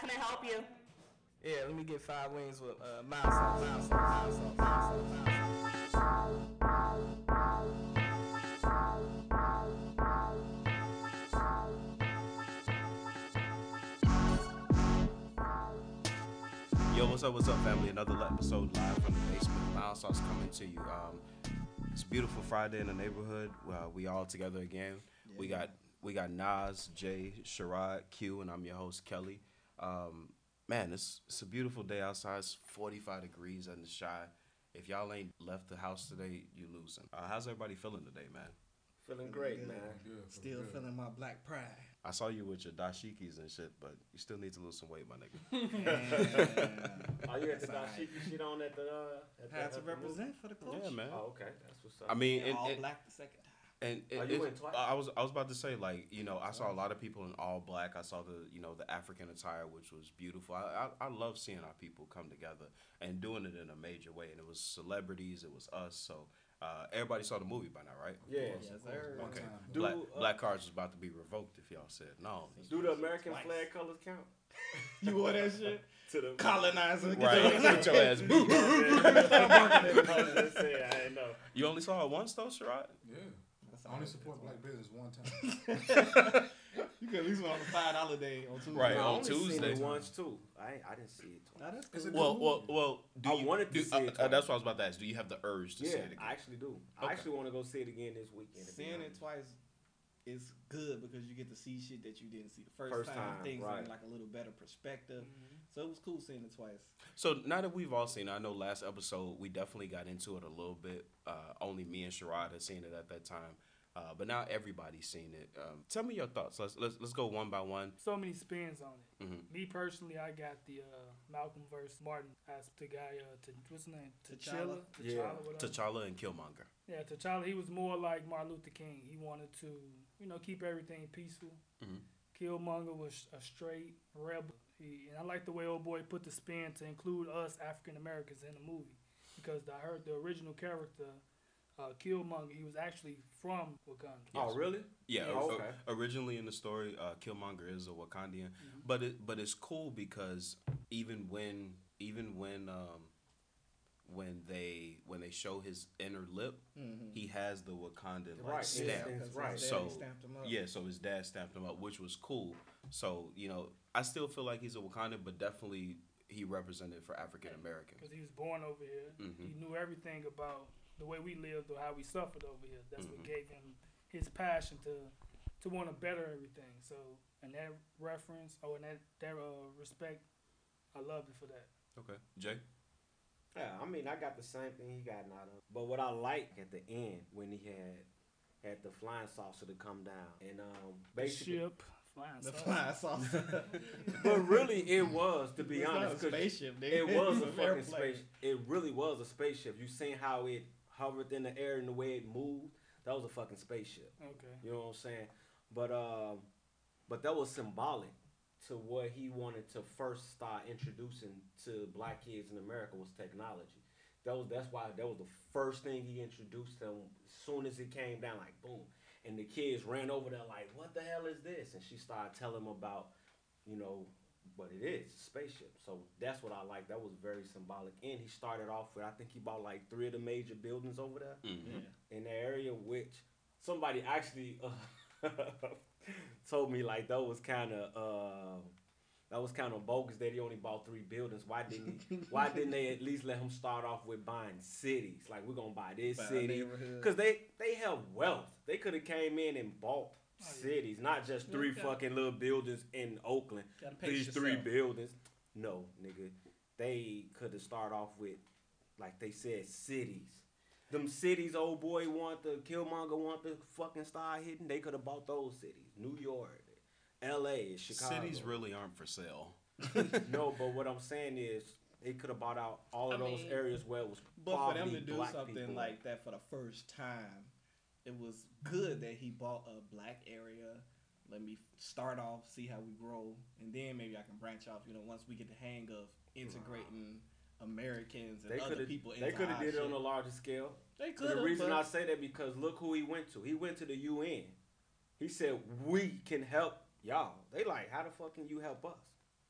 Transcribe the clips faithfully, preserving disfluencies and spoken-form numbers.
can I help you? Yeah, let me get five wings with uh, mild salt, mild salt, mild salt, mild salt, mild salt. Yo, what's up, what's up, family? Another episode live from the basement. Mild Sauce coming to you. Um, it's a beautiful Friday in the neighborhood. Uh, we all together again. Yeah. We got we got Nas, Jay, Sherrod, Q, and I'm your host, Kelly. Um, man, it's it's a beautiful day outside. It's forty-five degrees in the shy. If y'all ain't left the house today, you losing. Uh, how's everybody feeling today, man? Feeling great, good. man. Good, Still good. Feeling my black pride. I saw you with your dashikis and shit, but you still need to lose some weight, my nigga. Are you at the dashiki shit on at the? Uh, at Had the, to at represent for the culture. Yeah, man. Oh, okay, that's what's up. I mean, and and, all and, black the second time. And it, oh, you it, went twice? I was I was about to say, like, you know, I saw a lot of people in all black. I saw the you know the African attire, which was beautiful. I, I I love seeing our people come together and doing it in a major way. And it was celebrities, it was us. So uh, everybody saw the movie by now, right? Yeah. Yes, sir. Okay. Do, Black, uh, black cards was about to be revoked if y'all said no. Do the American Twice. flag colors count? You wore that shit? To the Colonizer. Right. Get your ass beat. I didn't know. You only saw it once though, Sherrod? Yeah. I only support black business one time. You could at least went on a five dollar day on Tuesday. Right, No, I on only seen Tuesday. it once too. I I didn't see it twice. Nah, that's It's cool. a Well, well, well. Do I you, wanted to do, see uh, it uh, twice. that's what I was about to ask. Do you have the urge to Yeah, see it again? I actually do. I Okay. actually want to go see it again this weekend. to be Seeing it honest. twice is good because you get to see shit that you didn't see the first, First time. time, Things right. in like a little better perspective. So it was cool seeing it twice. So now that we've all seen it, I know last episode we definitely got into it a little bit. Uh, only me and Sherrod had seen it at that time. Uh, but now everybody's seen it. Um, tell me your thoughts. Let's let's let's go one by one. So many spins on it. Mm-hmm. Me personally, I got the uh, Malcolm versus Martin as the guy. Uh, t- what's his name? T'Challa. T'Challa. Yeah. T'Challa. whatever. T'Challa and Killmonger. Yeah, T'Challa. He was more like Martin Luther King. He wanted to, you know, keep everything peaceful. Mm-hmm. Killmonger was a straight rebel. He, and I like the way old boy put the spin to include us African Americans in the movie, because I heard the original character. Uh, Killmonger, he was actually from Wakanda. Oh, really? Yeah. Oh, o- okay. Originally in the story, uh, Killmonger is a Wakandian, Mm-hmm. but it but it's cool because even when even when um, when they when they show his inner lip, Mm-hmm. he has the Wakandan like Right, stamp. yeah. Right. So stamped him up. yeah, so his dad stamped him up, which was cool. So you know, I still feel like he's a Wakandan, but definitely he represented for African Americans. Because he was born over here. Mhm. He knew everything about the way we lived or how we suffered over here. That's Mhm. what gave him his passion to to want to better everything. So in that reference or in that, that uh, respect, I loved it for that. Okay, Jay. Yeah, I mean, I got the same thing he got out of. But what I like at the end when he had had the flying saucer to come down and um basically, Ship, flying The saucer. flying saucer. but really it was to be It's not honest, a 'cause spaceship, nigga. it was a It's fucking airplane. spaceship. It really was a spaceship. You seen how it hovered in the air and the way it moved? That was a fucking spaceship. Okay. You know what I'm saying? But um, but that was symbolic to what he wanted to first start introducing to black kids in America was technology. That was that's why that was the first thing he introduced them. As soon as it came down, like boom, and the kids ran over there like, "What the hell is this?" And she started telling them about, you know, what it is, a spaceship. So that's what I like. That was very symbolic. And he started off with, I think he bought like three of the major buildings over there Mm-hmm. Yeah. in the area, which somebody actually uh, told me like that was kind of uh, that was kind of bogus that he only bought three buildings. Why didn't he, Why didn't they at least let him start off with buying cities? Like we're gonna buy this By city neighborhood. because they they have wealth. They could have came in and bought Oh, yeah. cities, not just three Yeah. fucking little buildings in Oakland. Gotta pace These three yourself. buildings. No, nigga. They could have started off with, like they said, cities. Them cities old boy want the Killmonger want to fucking start hitting. They could have bought those cities. New York, L A, Chicago. Cities really aren't for sale. No, but what I'm saying is they could have bought out all of I those mean, areas where it was But for probably them to do black something people. like that for the first time, it was good that he bought a black area. Let me start off, see how we grow, and then maybe I can branch off. You know, once we get the hang of integrating Americans and They other could have people into they could have our did it shit. on a larger scale. They And could the have. reason but I say that because look who he went to. He went to the U N. He said we can help y'all. They like, how the fuck can you help us?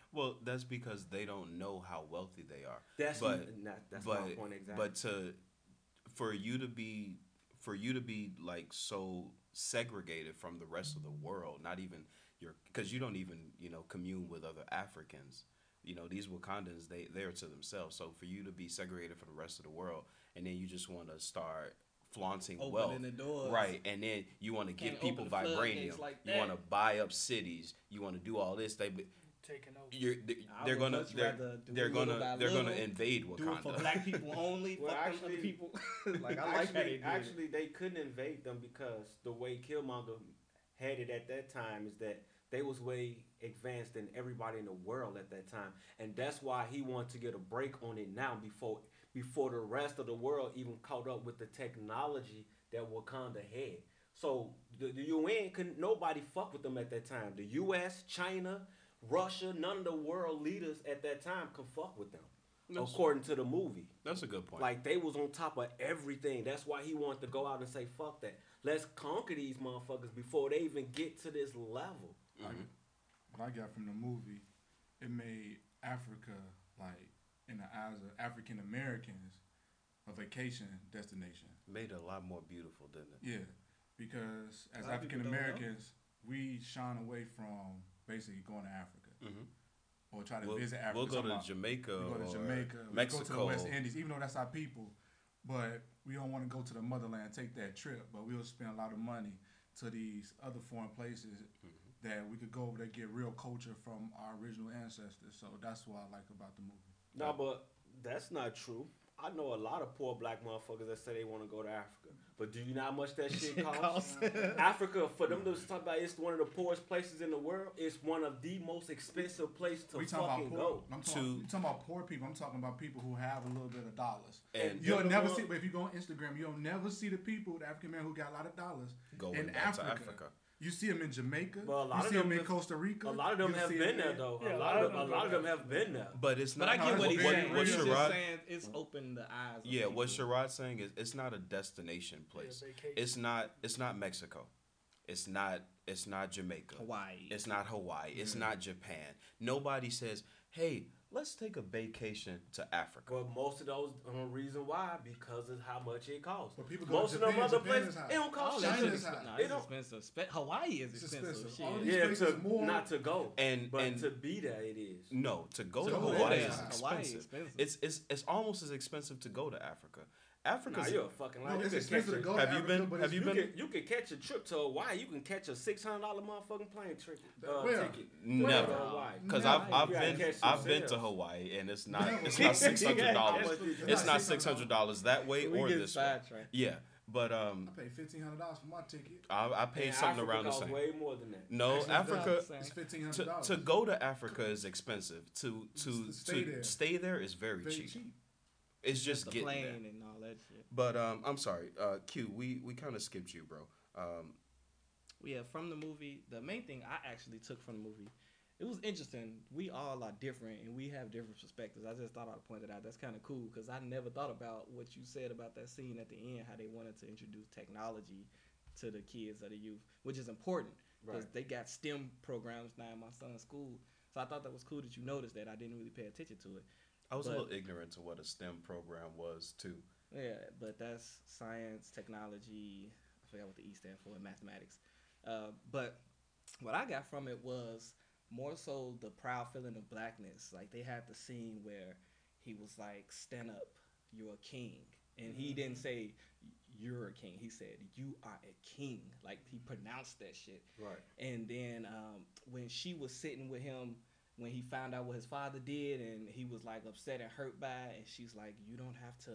Well, that's because they don't know how wealthy they are. That's but not, that's but my point exactly. but to for you to be for you to be like so segregated from the rest of the world, not even your because you don't even you know commune with other Africans. You know these Wakandans they they're to themselves. So for you to be segregated from the rest of the world, and then you just want to start flaunting Opening wealth, the doors. right? And then you want to give Can't people open the floodgates vibranium. like you that. want to buy up cities. You want to do all this. They Taking over. you're they- I they're would gonna much they're, rather do they're little gonna by they're gonna little, invade Do it for Wakanda. black people only. Well, fuck them actually- other people. like I like how they actually, did actually, they couldn't invade them because the way Killmonger had it at that time is that they was way advanced than everybody in the world at that time, and that's why he wanted to get a break on it now before before the rest of the world even caught up with the technology that Wakanda had. So the, the U N couldn't nobody fuck with them at that time. The U S, China, Russia, none of the world leaders at that time could fuck with them, That's- according to the movie. That's a good point. Like they was on top of everything. That's why he wanted to go out and say, "Fuck that. Let's conquer these motherfuckers before they even get to this level." Mhm. What I got from the movie, it made Africa, like, in the eyes of African Americans, a vacation destination. Made it a lot more beautiful, didn't it? Yeah, because as A lot of African people don't know. Americans, we shine away from basically going to Africa Mm-hmm. or try to We'll, visit Africa. we'll go Talking to about- Jamaica we go to or Jamaica, we Mexico. go to the West Indies, even though that's our people. But we don't want to go to the motherland, take that trip. But we'll spend a lot of money to these other foreign places Mm-hmm. that we could go over there, get real culture from our original ancestors. So that's what I like about the movie. No, but that's not true. I know a lot of poor black motherfuckers that say they want to go to Africa. But do you know how much that shit costs? Africa, for them to talk about it's one of the poorest places in the world, it's one of the most expensive places to we talking fucking about poor. go. I'm talking, To- you talking about poor people. I'm talking about people who have a little bit of dollars. And You'll You're the never one- see, but if you go on Instagram, you'll never see the people, the African men who got a lot of dollars going in back Africa. to Africa. You see them in Jamaica. Well, a lot you of see them them in have- Costa Rica. A lot of them you have see been them there in- though. Yeah, a lot of them, a lot of them have been there. But it's But not. I get what he's what- saying. what He's just Sherrod- saying it's opened the eyes. Of Yeah, what people. Sherrod's saying is it's not a destination place. vacation. It's not. It's not Mexico. It's not. It's not Jamaica. Hawaii. It's not Hawaii. It's Yeah. not Japan. Nobody says, "Hey, let's take a vacation to Africa." But most of those um, reason why because of how much it costs. But people go to Most of Japan, them other Japan places is high. it don't cost Oh, shit. that's China to- is high. expensive. Nah, It it's don't- expensive. Spe- Hawaii is It's expensive. expensive. Shit. All these Yeah, places to more- not to go, And but and to be there it is. no, to go To to go Hawaii there. is Hawaii expensive. expensive. It's it's it's almost as expensive to go to Africa. Nah, Africa's you're a fucking liar. No, You it's can expensive catch to a- go to Have you Africa, been- but have it's- you You been- can, you can catch a trip to Hawaii. You can catch a six hundred dollar motherfucking plane ticket. Uh, Where? ticket. Never. To Hawaii. Because No. I've I've You gotta been catch some I've been to sales. Hawaii and it's not Never. it's not six hundred dollars. How much is It's that? not six hundred dollars that way We or get this way. sidetracked. Yeah, but um, I paid fifteen hundred dollars for my ticket. I, I paid And something Africa around the costs same. way more than that. No, Actually, Africa Same. It's fifteen hundred to, dollars. to go to Africa is expensive. To to To stay to there. stay there is very, Very cheap. cheap. It's just the getting plane there. and all that shit. But um, I'm sorry, uh, Q. We we kind of skipped you, bro. Um, Yeah, from the movie, the main thing I actually took from the movie, it was interesting. We all are different and we have different perspectives. I just thought I'd point it out. That's kind of cool because I never thought about what you said about that scene at the end, how they wanted to introduce technology to the kids or the youth, which is important because Right. they got STEM programs now in my son's school. So I thought that was cool that you noticed that. I didn't really pay attention to it. I was a But- little ignorant to what a STEM program was too. Yeah, but that's science, technology. I forgot what the E stand for in mathematics. Uh, but what I got from it was more so the proud feeling of blackness. Like they had the scene where he was like, "Stand up, you're a king," and he didn't say "you're a king." He said, "You are a king." Like he pronounced that shit. Right. And then um, when she was sitting with him, when he found out what his father did, and he was like upset and hurt by it, and she's like, "You don't have to,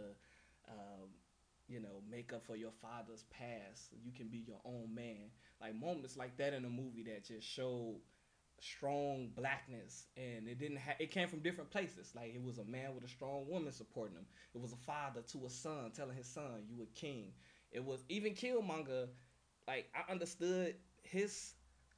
um, you know, make up for your father's past. You can be your own man." Like moments like that in a movie that just showed strong blackness, and it didn't. Ha- it came from different places. Like it was a man with a strong woman supporting him. It was a father to a son telling his son, "You a king." It was even Killmonger. Like I understood his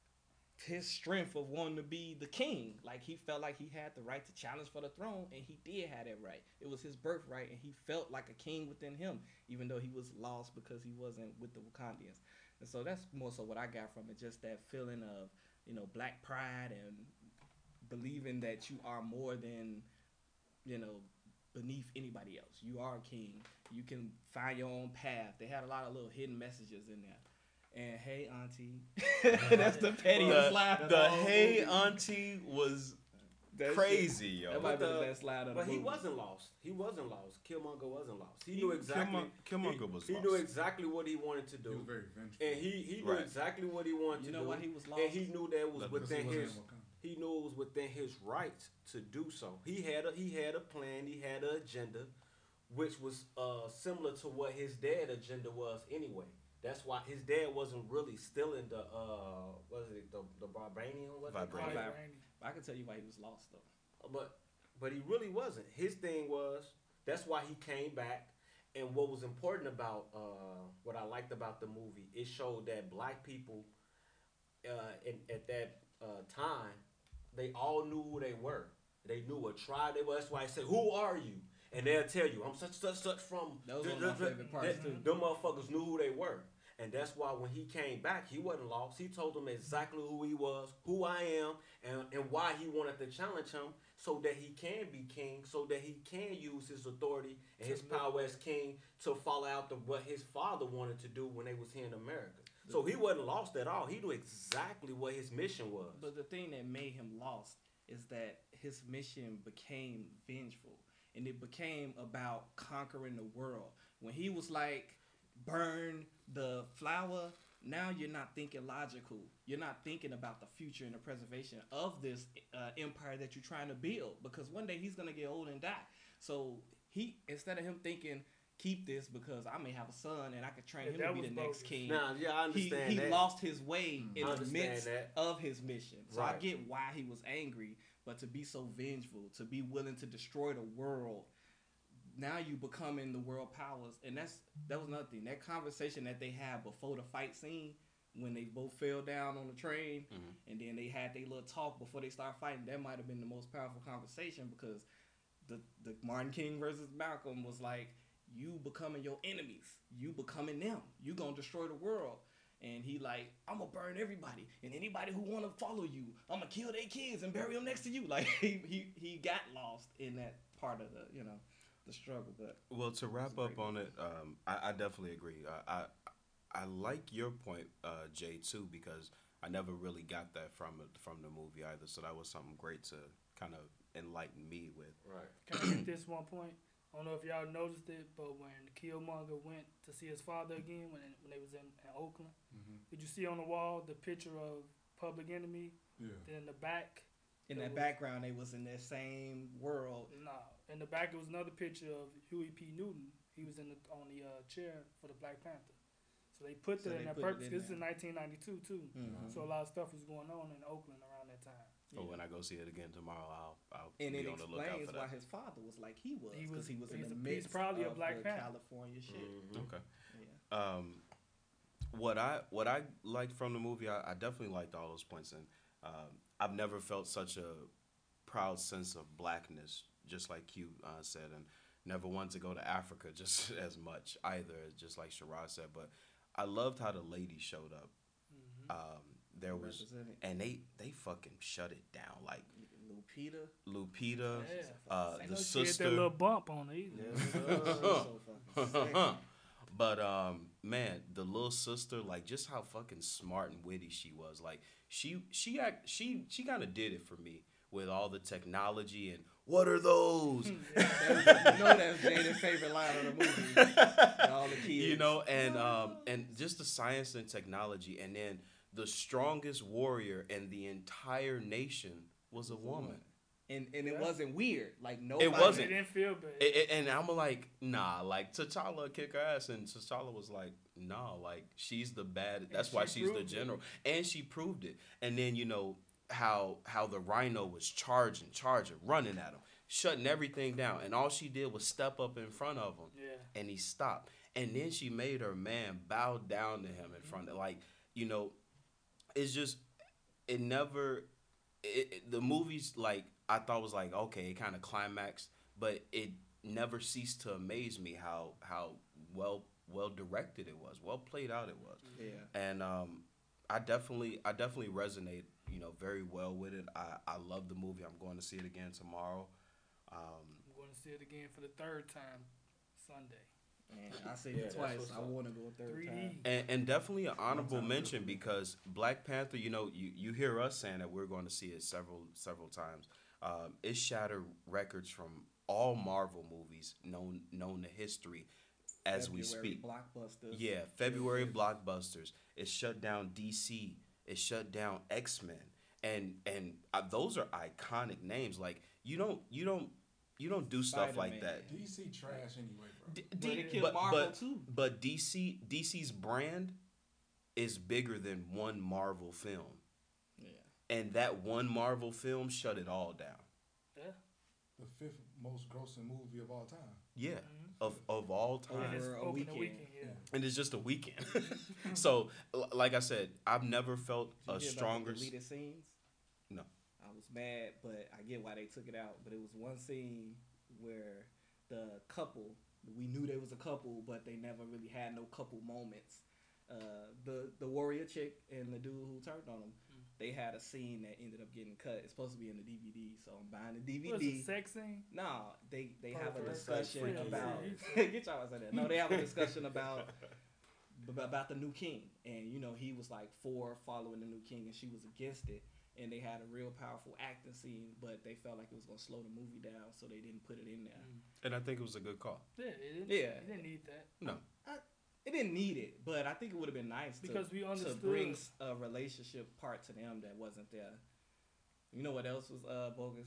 his strength of wanting to be the king. Like he felt like he had the right to challenge for the throne, and he did have that right. It was his birthright, and he felt like a king within him, even though he was lost because he wasn't with the Wakandians. And so that's more so what I got from it, just that feeling of, you know, black pride and believing that you are more than, you know, beneath anybody else. You are a king. You can find your own path. They had a lot of little hidden messages in there. And hey, auntie, that's the pettiest The, line. of the the whole hey movie. auntie was That crazy, shit, yo. That might be But the the- best line of the But movie. he wasn't lost. He wasn't lost. Killmonger wasn't lost. He, He- knew exactly. Killmonger- Killmonger he, was He lost. knew exactly what he wanted to do, He was very vengeful. and he he knew Right. exactly what he wanted You to know do. why he was lost? And he knew that it was Because Because he within wasn't his. in Wakanda. He knew it was within his rights to do so. He had a he had a plan. He had an agenda, which was uh, similar to what his dad agenda was anyway. That's why his dad wasn't really still in the uh what is it the the Vibranium what they call Vibranium. it? Right, Vibranium. Randy. I can tell you why he was lost though. But but he really wasn't. His thing was that's why he came back. And what was important about uh, what I liked about the movie, it showed that black people uh, in, at that uh, time, they all knew who they were. They knew what tribe they were. That's why I said, "Who are you?" And they'll tell you, "I'm such such such from." That was one of my favorite parts, They- too. Them motherfuckers knew who they were. And that's why when he came back, he wasn't lost. He told them exactly who he was, who I am, and, and why he wanted to challenge him so that he can be king, so that he can use his authority and his power as king to follow out the, what his father wanted to do when they was here in America. So he wasn't lost at all. He knew exactly what his mission was. But the thing that made him lost is that his mission became vengeful. And it became about conquering the world. When he was like, burn the flower, now you're not thinking logical. You're not thinking about the future and the preservation of this uh, empire that you're trying to build. Because one day he's going to get old and die. So he, instead of him thinking, keep this because I may have a son and I could train Yeah, him that to be was the next bogus. king. Now, yeah, I He, understand he that. lost his way in I the understand midst that. of his mission. So I Right. get why he was angry, but to be so vengeful, to be willing to destroy the world, now you becoming the world powers. And that's that was nothing. That conversation that they had before the fight scene, when they both fell down on the train, Mhm. and then they had their little talk before they start fighting, that might have been the most powerful conversation because the, the Martin King versus Malcolm was like, you becoming your enemies. You becoming them. You gonna destroy the world. And he like, I'm gonna burn everybody. And anybody who wanna follow you, I'm gonna kill their kids and bury them next to you. Like, he, he, he got lost in that part of the, you know, the struggle. But Well, to wrap It's a up great on it, um, I, I definitely agree. I, I I like your point, uh, Jay, too, because I never really got that from it, from the movie either. So that was something great to kind of enlighten me with. Right. Can I make this one point? I don't know if y'all noticed it, but when Killmonger went to see his father again, when when they was in, in Oakland, Mhm. did you see on the wall the picture of Public Enemy? Yeah. Then in the back, in that background, they was in that same world. no, in the back it was another picture of Huey P. Newton. He was in the on the uh, chair for the Black Panther. So they put So that they in there put it purpose. in This is there. in nineteen ninety-two too. Mhm. So a lot of stuff was going on in Oakland around that time. So when I go see it again tomorrow, I'll I'll And be it on the lookout explains for why that. his father was like he was He because was- he was in he's the a- he's midst probably a of Black the Panther. California shit. Mhm. Okay. Yeah. Um, what I what I liked from the movie, I, I definitely liked all those points, and um, I've never felt such a proud sense of blackness, just like you uh, said, and never wanted to go to Africa just as much either, just like Shiraz said. But I loved how the ladies showed up. Mm-hmm. Um, there was, Represented. and they they fucking shut it down. Like Lupita. Lupita, Yeah. uh, Ain't the no she had sister. that little bump on her either. She's so fucking sexy. But um, man, the little sister, like just how fucking smart and witty she was. Like she she act she she kind of did it for me with all the technology and what are those? That's- you know that's Jada's favorite line of the movie. All the kids. You know, and um, and just the science and technology, and then the strongest warrior in the entire nation was a woman. And and it Yeah. wasn't weird. Like nobody. It wasn't. It didn't feel bad. It, it- and I'm like, nah, like T'Challa kick her ass, and T'Challa was like, nah, like she's the bad. That's she why she's the proved it. general, and she proved it. And then you know how how the Rhino was charging, charging, running at him, shutting everything down, and all she did was step up in front of him, Yeah. and he stopped. And then she made her man bow down to him in front of, like, you know, it's just it never. It, it- the movies, like, I thought was like, okay, it kind of climaxed, but it never ceased to amaze me how how well well directed it was, well played out it was. Yeah. And um, I definitely I definitely resonate you know, very well with it. I, I love the movie. I'm going to see it again tomorrow. Um, I'm going to see it again for the third time Sunday. Man, I seen Yeah, it that's twice. what's I up. want to go a third three D. time. and, and definitely an honorable time mention ago. because Black Panther, you know, you, you hear us saying that we're going to see it several several times. Um, it shattered records from all Marvel movies known known to history as we February speak. Blockbusters. Yeah, February blockbusters. It shut down D C. It shut down X Men, and and uh, those are iconic names. Like you don't you don't you don't do stuff like Spider-Man. that. D C trash anyway, bro. D- But D- it killed but, Marvel but, too. but D C D C's brand is bigger than one Marvel film, Yeah. and that one Marvel film shut it all down. Yeah. The fifth most grossing movie of all time. Yeah, Mhm. of of all time. And it's Over a opening weekend. weekend, yeah. And it's just a weekend. So, l- like I said, I've never felt Did you a hear about stronger. the deleted scenes? No. I was mad, but I get why they took it out. But it was one scene where the couple, we knew they was a couple, but they never really had no couple moments. Uh, the the warrior chick and the dude who turned on them, Mm. they had a scene that ended up getting cut. It's supposed to be in the D V D, so I'm buying the D What V is D. it, sex scene? No, they they have a Perfect. discussion Freaky about series. get y'all out of that. No, they have a discussion about ab- about the new king, and you know he was like for following the new king, and she was against it. And they had a real powerful acting scene, but they felt like it was gonna slow the movie down, so they didn't put it in there. And I think it was a good call. Yeah, it didn't, Yeah. it didn't need that. No. It didn't need it, but I think it would have been nice Because to, we to understood. bring s- a relationship part to them that wasn't there. You know what else was uh, bogus?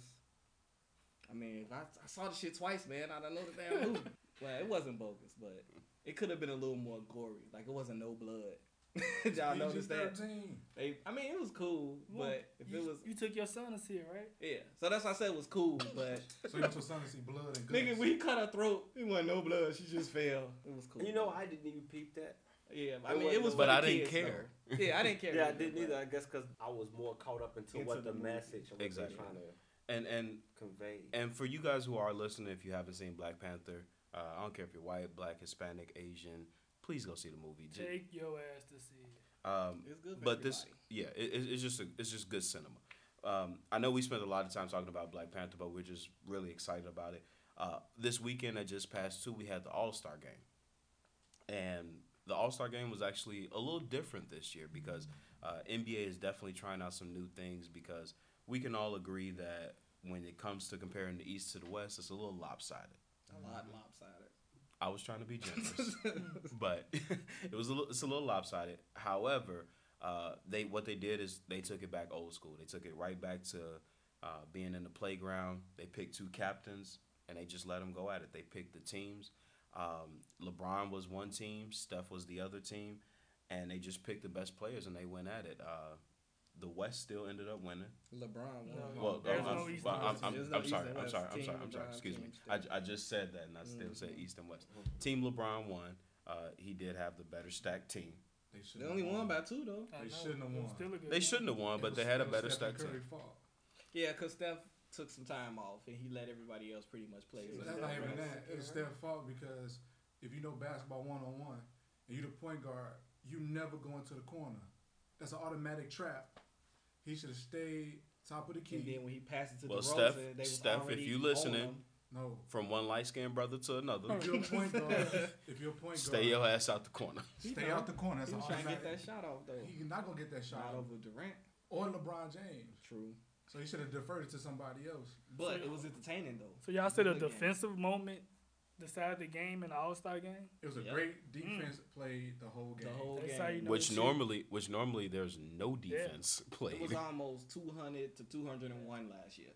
I mean, I, I saw the shit twice, man. I don't know the damn movie. Well, it wasn't bogus, but it could have been a little more gory. Like it wasn't no blood. Did y'all notice that? P G thirteen. They, I mean, it was cool, but if you, it was, you took your son to see it, right? yeah. So that's why I said it was cool, but So you want your son to see blood and guts. nigga, when he cut her throat, it wasn't no blood. She just fell. It was cool. You know, I didn't even peep that. Yeah, I It mean, it wasn't was, no- for But the I didn't kids, care. though. Yeah, I didn't care. Yeah, I either, didn't but- either. I guess because I was more caught up into, Into what the the, movie. message of what Exactly. they're trying to And and convey. and for you guys who are listening, if you haven't seen Black Panther, uh, I don't care if you're white, black, Hispanic, Asian, please go see the movie. Ju- Take your ass to see it. Um, It's good for but everybody. this, yeah, it, it- it's just a, it's just good cinema. Um, I know we spent a lot of time talking about Black Panther, but we're just really excited about it. Uh, this weekend that just passed too, we had the All Star Game, and the All Star Game was actually a little different this year because uh, N B A is definitely trying out some new things because we can all agree that when it comes to comparing the East to the West, it's a little lopsided. A lot lopsided. I was trying to be generous, but it was a little, it's a little lopsided. However, uh, they what they did is they took it back old school. They took it right back to uh, being in the playground. They picked two captains and they just let them go at it. They picked the teams. Um, LeBron was one team, Steph was the other team, and they just picked the best players and they went at it. Uh, the West still ended up winning. LeBron won. No, Well, There's I'm, no I'm, East well, and I'm, West. I'm, There's no I'm East sorry. and I'm West. sorry. I'm Team sorry. I'm sorry. LeBron, Excuse me. team I, Steph. I just said that and I still said Mhm. East and West. Team LeBron won. Uh, he did have the better stacked team. They, They shouldn't only have won by two though. I They know, shouldn't have it was won. Still a good They game. shouldn't have won, It but was- they had a it was better Stephen stacked team. Curry's fault. Yeah, cause Steph took some time off and he let everybody else pretty much play. Shit, But So that's Steph not even was- that. It was Steph's fault because if you know basketball one on one and you the point guard, you never go into the corner. That's an automatic trap. He should have stayed top of the And key. then when he passed it to Well, DeRozan, Steph- they was Steph, if already you on listening, him. No. From one light skinned brother to another, If you're a point guard, if you're a point guard, stay your ass out the corner. He stay know. out the corner. That's He an was trying to get automatic. that shot off though. He's not gonna get that shot Not over Durant. or LeBron James. True, So he should have deferred it to somebody else. but it was entertaining though. So y'all said a Good game. defensive moment decided the game in the All Star game. It was a Yep. great defense played the whole game. The whole That's game. how you know Which shit. normally, which normally there's no defense It played. was almost two hundred to two hundred one last year.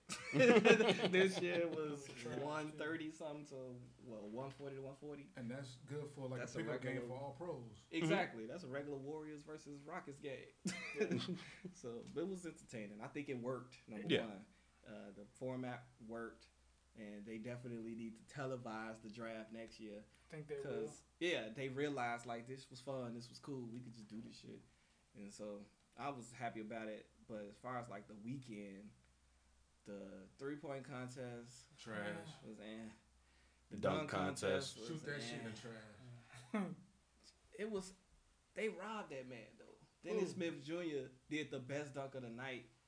This year was one thirty something to well one forty to one forty. And that's good for like That's a a pickup game regular- for all pros. Exactly. That's a regular Warriors versus Rockets game. So it was entertaining. I think it worked. Number Yeah. one, uh, the format worked, and they definitely need to televise the draft next year. I think they will. Cause yeah, they realized like this was fun, this was cool, we could just do this shit, and so I was happy about it. But as far as like the weekend, the three point contest Trash. was eh. The Dunk dunk, contest. contest, was, Shoot that eh. shit in the trash. It was they robbed that man though. Dennis Who? Smith Junior did the best dunk of the night,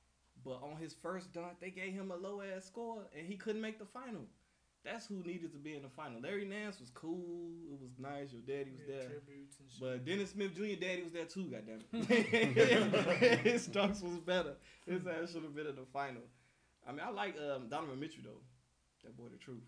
but on his first dunk, they gave him a low ass score, and he couldn't make the final. That's who needed to be in the final. Larry Nance was cool. It was nice. Your daddy was Yeah, there. tributes and shit. But Dennis Smith Junior daddy was there too, goddamn. His dunks was better. His ass should have been in the final. I mean, I like um, Donovan Mitchell though. That boy, the truth.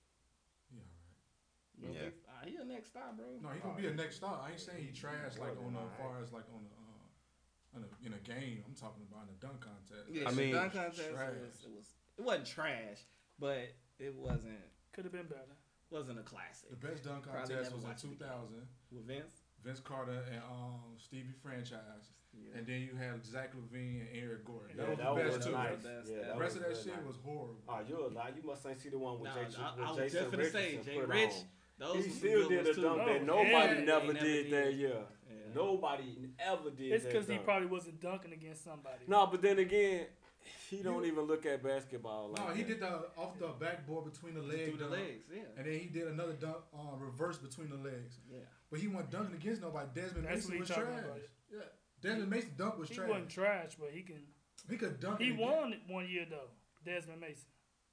Yeah, You know, Yeah. they- uh, he a next star, bro. right. No, he gonna be a next star. I ain't saying he trash like on the far as like on the uh, in a, in a game. I'm talking about in a dunk contest. Yeah, I the mean, dunk contest it trash. was, it was it wasn't trash, but it wasn't Could have been better. wasn't a classic. The best dunk Probably contest never was in watched it two thousand. With Vince. Vince Carter and um, Stevie Franchise. Yeah. And then you have Zach LaVine and Eric Gordon. Yeah, That that was the was best too. nice. Best. Yeah, The that The rest of that was shit nice. was horrible. Oh, you a lie. You must ain't see the one with Nah, Jason, I, with I was Jason just gonna say Richardson Jay put Rich. on. Those He was some still good did ones, a too. dunk that Oh, nobody yeah. never They never did that did. year. Yeah. Nobody ever did It's that because he dunk. probably wasn't dunking against somebody. No, but then again, he don't You- even look at basketball like No, he that. did the off the backboard between the legs. Through the legs, yeah. And then he did another dunk uh, reverse between the legs. Yeah. But he wasn't dunking against nobody. Desmond That's Mason what was he trash. talking about. Yeah. Desmond Mason dunk was He trash. wasn't trash, but he can. He could dunk. He it won it one year though. Desmond Mason.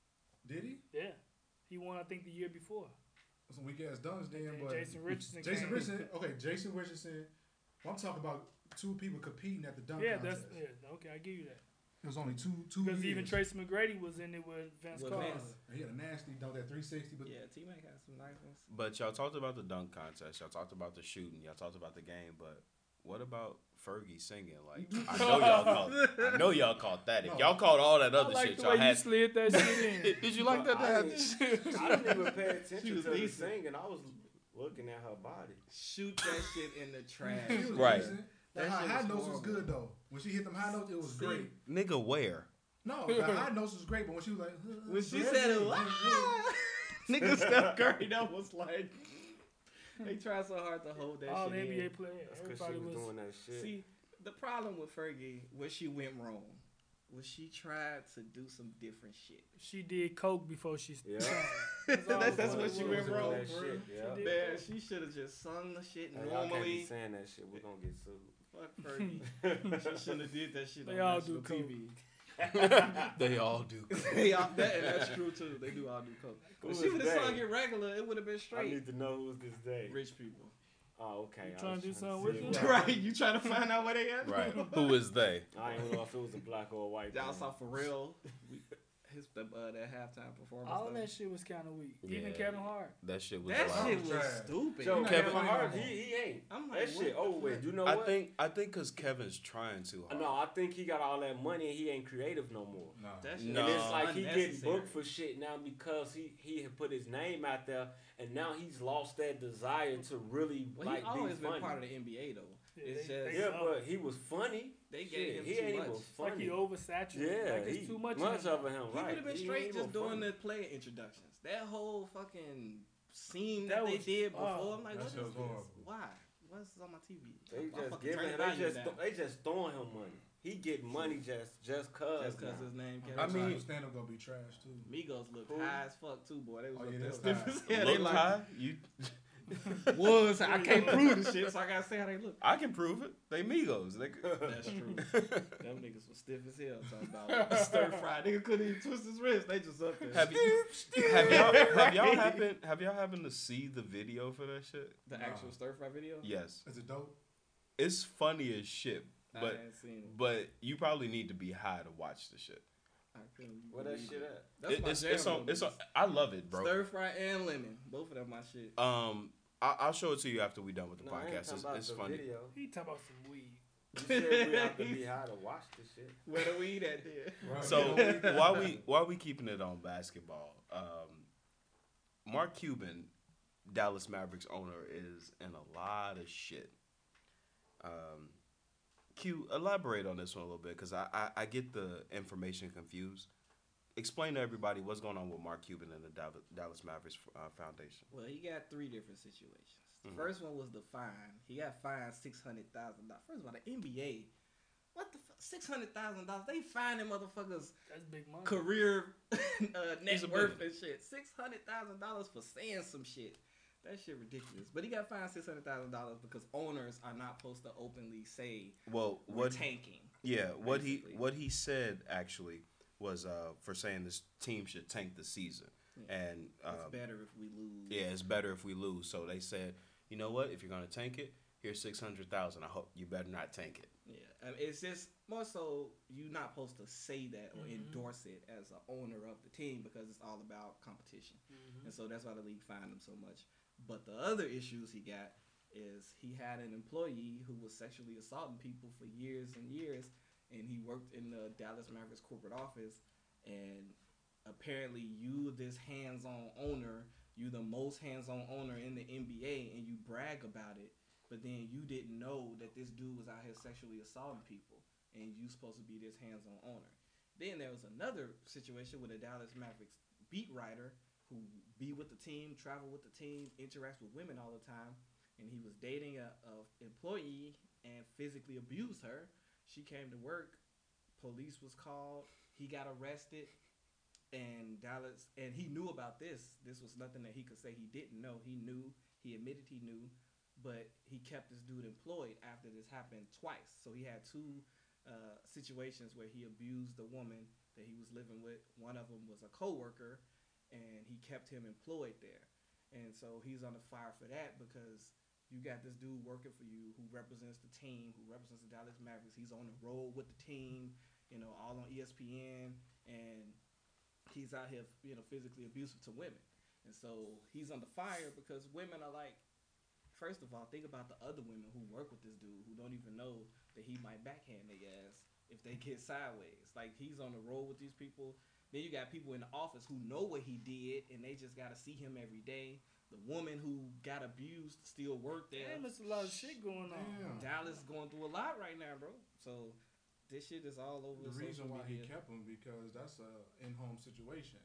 Did he? Yeah, he won. I think the year before. Some weak ass dunks then, And but Jason Richardson. Jason came. Richardson. Okay, Jason Richardson. Well, I'm talking about two people competing at the dunk Yeah, contest. that's yeah. Okay, I give you that. It was only two two Because years. even Tracy McGrady was in it with Vince With Carter. Vince. He had a nasty dunk at three sixty, but Yeah, T Mac had some nice ones. But y'all talked about the dunk contest. Y'all talked about the shooting. Y'all talked about the game. But what about Fergie singing? Like I know y'all caught. I know y'all caught that. If No. y'all caught all that I other like shit, the y'all way you had. slid that shit in. Did you like that? I, that didn't- I didn't even pay She attention was to the decent. singing. I was looking at her body. Shoot that shit in the trash. she was Right. decent. That The high, shit high was notes was horrible. good though. When she hit them high notes, it was See, great. Nigga, where? No, the high notes was great, but when she was like, When she said it, ah! Nigga Steph Curry, that was like they tried so hard to hold that All shit the N B A in. players, That's because everybody she was, was. doing that shit. See, the problem with Fergie, where she went wrong, was she tried to do some different shit. She did coke before she. Yeah. sang. That's, all that's it what was. she What went was it wrong. called? that shit, yeah. She did. Man, she should have just sung the shit Hey, y'all can't be normally. saying that shit. We're gonna get sued. Fuck Fergie. She shouldn't have did that shit They on all national do T coke. V. They all do. They all, that, and that's true too. They do all do coke. Who If she is would have sung they? it regular, it would have been I straight. need to know who's this day. Rich people. Oh, okay. You I trying was to do see something with if it? that- Right, you trying to find out where they at? Right. Who is they? I didn't know if it was a black or a white. Y'all thing. saw Pharrell, we, his the, uh, that halftime performance. All though. that shit was kind of weak. Even Yeah. Kevin Hart. That shit was. That wild. shit was Trash. stupid. Joe, not Kevin Kevin Hart, Hart. he, he ain't. I'm like, That what shit the over with. fuck? You know I what? think. I think because Kevin's trying too hard. No, I think he got all that money and he ain't creative no more. No. That shit No. And it's like he getting unnecessary. booked for shit now because he he had put his name out there and now he's lost that desire to really Well, like he always be been funny. part of the N B A though. Yeah, It's they- just they Yeah, suck. but he was funny. they gave Shit, him he too ain't much. even It's like funny. he oversaturated. Yeah, like it's he, too much. much of of him. him. He Right. would have been He straight ain't just even doing funny. the player introductions. That whole fucking scene That that, they was- did before. oh, I'm like, that what shit is was this? horrible. Why? What's on my T V? They I just fucking giving turn him. the They volume just down. they just throwing him money. He get money just just cause. Just because now. his name I Kevin. I mean, mean- stand up gonna be trash too. Migos looked Who? high as fuck too, boy. They was Oh, up yeah, there that's stiff high. as hell. They Look like high. You. was. I can't prove the shit, so I gotta say how they look. I can prove it. They Migos. They. That's true. Them niggas was stiff as hell. Talking about stir fry. Nigga couldn't even twist his wrist. They just up there. Have you? Have y'all? Have y'all happened? Have y'all happened to see the video for that shit? the actual stir fry video? Yes. Is it dope? It's funny as shit, I but ain't seen it. but you probably need to be high to watch the shit. I couldn't Where that believe shit it. at? That's It- my it's jam. it's on though, it's on. niggas. I love it, bro. Stir fry and lemon. Both of them my shit. Um, I, I'll show it to you after we done with the No, I ain't podcast. talking It's, about it's the funny. video. He talking about some weed. You said we have to be high to watch this shit. Where the weed at there? Right. So Yeah. while we while we keeping it on basketball, um, Mark Cuban, Dallas Mavericks owner, is in a lot of shit. Um, Q, elaborate on this one a little bit because I, I I get the information confused. Explain to everybody what's going on with Mark Cuban and the Dallas, Dallas Mavericks uh, Foundation. Well, he got three different situations. The Mhm. first one was the fine. He got fined six hundred thousand dollars. First of all, the N B A, what the fuck, six hundred thousand dollars? They fining motherfuckers That's big money. career uh, He's net a worth billion. and shit. Six hundred thousand dollars for saying some shit. That shit ridiculous. But he got fined six hundred thousand dollars because owners are not supposed to openly say Well, we're what tanking. Yeah, what basically. he what he said actually was uh, for saying this team should tank the season, Yeah. and uh, It's better if we lose. yeah, it's better if we lose. So they said, you know what? If you're gonna tank it, here's six hundred thousand. I hope you better not tank it. Yeah, I mean, it's just more so you're not supposed to say that or Mhm. endorse it as an owner of the team because it's all about competition, and so that's why the league fined him so much. But the other issues he got is he had an employee who was sexually assaulting people for years and years, and he worked in the Dallas Mavericks corporate office, and apparently you this hands-on owner, you the most hands-on owner in the N B A, and you brag about it. But then you didn't know that this dude was out here sexually assaulting people, and you supposed to be this hands-on owner. Then there was another situation with a Dallas Mavericks beat writer who be with the team, travel with the team, interacts with women all the time, and he was dating a, a employee and physically abused her. She came to work, police was called, he got arrested, and Dallas, and he knew about this. This was nothing that he could say he didn't know. He knew, he admitted he knew. But he kept this dude employed after this happened twice. So he had two uh, situations where he abused the woman that he was living with. One of them was a coworker, and he kept him employed there. And so he's on the fire for that because you got this dude working for you who represents the team, who represents the Dallas Mavericks. He's on the road with the team, you know, all on E S P N, and he's out here, you know, physically abusive to women. And so he's on the fire because women are like, first of all, think about the other women who work with this dude who don't even know that he might backhand their ass if they get sideways. Like, he's on the road with these people. Then you got people in the office who know what he did, and they just got to see him every day. The woman who got abused still work there. Damn, there's a lot of shit going on. Damn. Dallas going through a lot right now, bro. So this shit is all over The the reason social why media. he kept him because that's a in-home situation.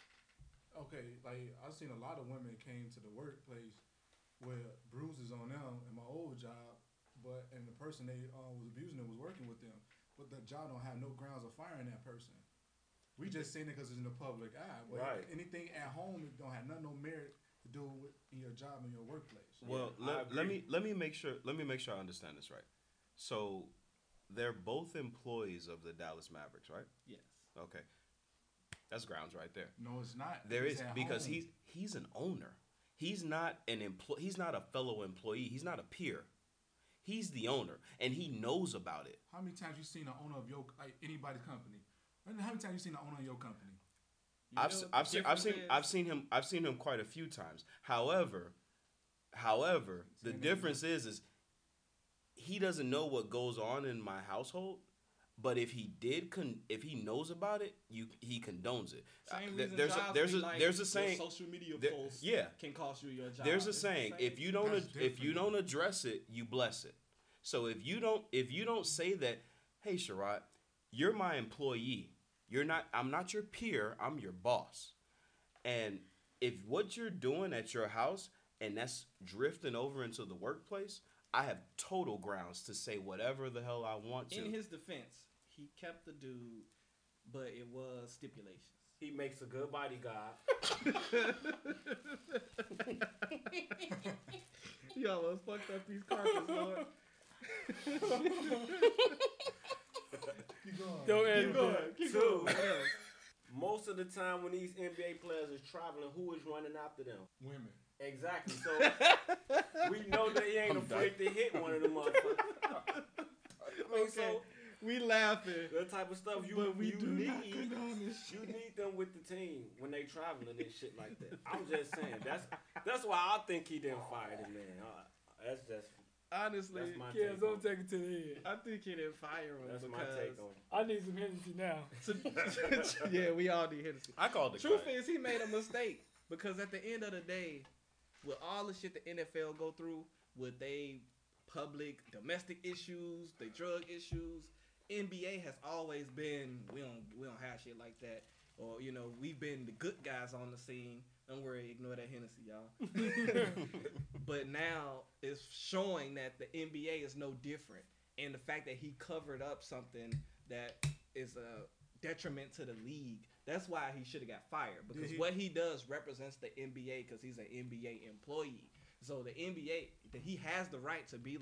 Okay, like I've seen a lot of women came to the workplace with bruises on them in my old job, but and the person they uh, was abusing them was working with them, but the job don't have no grounds of firing that person. We just saying it because it's in the public eye, but Right. anything at home it don't have nothing no merit to do with in your job in your workplace. Well, Yeah, I let, let agree. me let me make sure let me make sure I understand this right. So they're both employees of the Dallas Mavericks, right? Yes. Okay, that's grounds right there. No, it's not. There It's is at because home. he's he's an owner. He's not an employee. He's not a fellow employee. He's not a peer. He's the owner, and he knows about it. How many times you seen the owner of your like anybody's company? How many times you seen the owner of your company? You I've know se- what the I've seen I've difference seen is? I've seen him I've seen him quite a few times. However, however, the Same as difference is is he doesn't know what goes on in my household. But if he did, con- if he knows about it, you he condones it. Uh, Same there- reason there's a jobs there's a be like there's a your saying. social media there- posts yeah, can cost you your job. there's a It's the saying. same. If you don't That's ad- if you different. don't address it, you bless it. So if you don't if you don't say that, hey Sherrod, you're my employee. You're not. I'm not your peer. I'm your boss. And if what you're doing at your house and that's drifting over into the workplace, I have total grounds to say whatever the hell I want to. In his defense, he kept the dude, but it was stipulations. He makes a good bodyguard. You almost fucked up these carpets, Lord. Keep going. Yo, Ed, Keep going. Keep Two. going. What else? Most of the time when these N B A players is traveling, who is running after them? Women. Exactly. So we know that he ain't I'm afraid to hit one of them motherfuckers. I mean, Okay. so We laughing. that type of stuff you, But we you do need. not condone this You shit. need them with the team when they traveling and shit like that. I'm just saying. That's that's why I think he didn't fire the man. Uh, that's just Honestly, that's my Kids, take. don't On, take it to the head. I think he didn't fire him that's because my take on. it. I need some Hennessy now. yeah, we all need Hennessy. I called the Truth guy. is, he made a mistake because at the end of the day, with all the shit the N F L go through, with they public domestic issues, they drug issues, N B A has always been we don't we don't have shit like that, or you know we've been the good guys on the scene. Don't worry, ignore that Hennessy, y'all. But now it's showing that the N B A is no different, and the fact that he covered up something that is a detriment to the league. That's why he should have got fired, because Did he- what he does represents the N B A because he's an N B A employee. So the N B A, that he has the right to be like,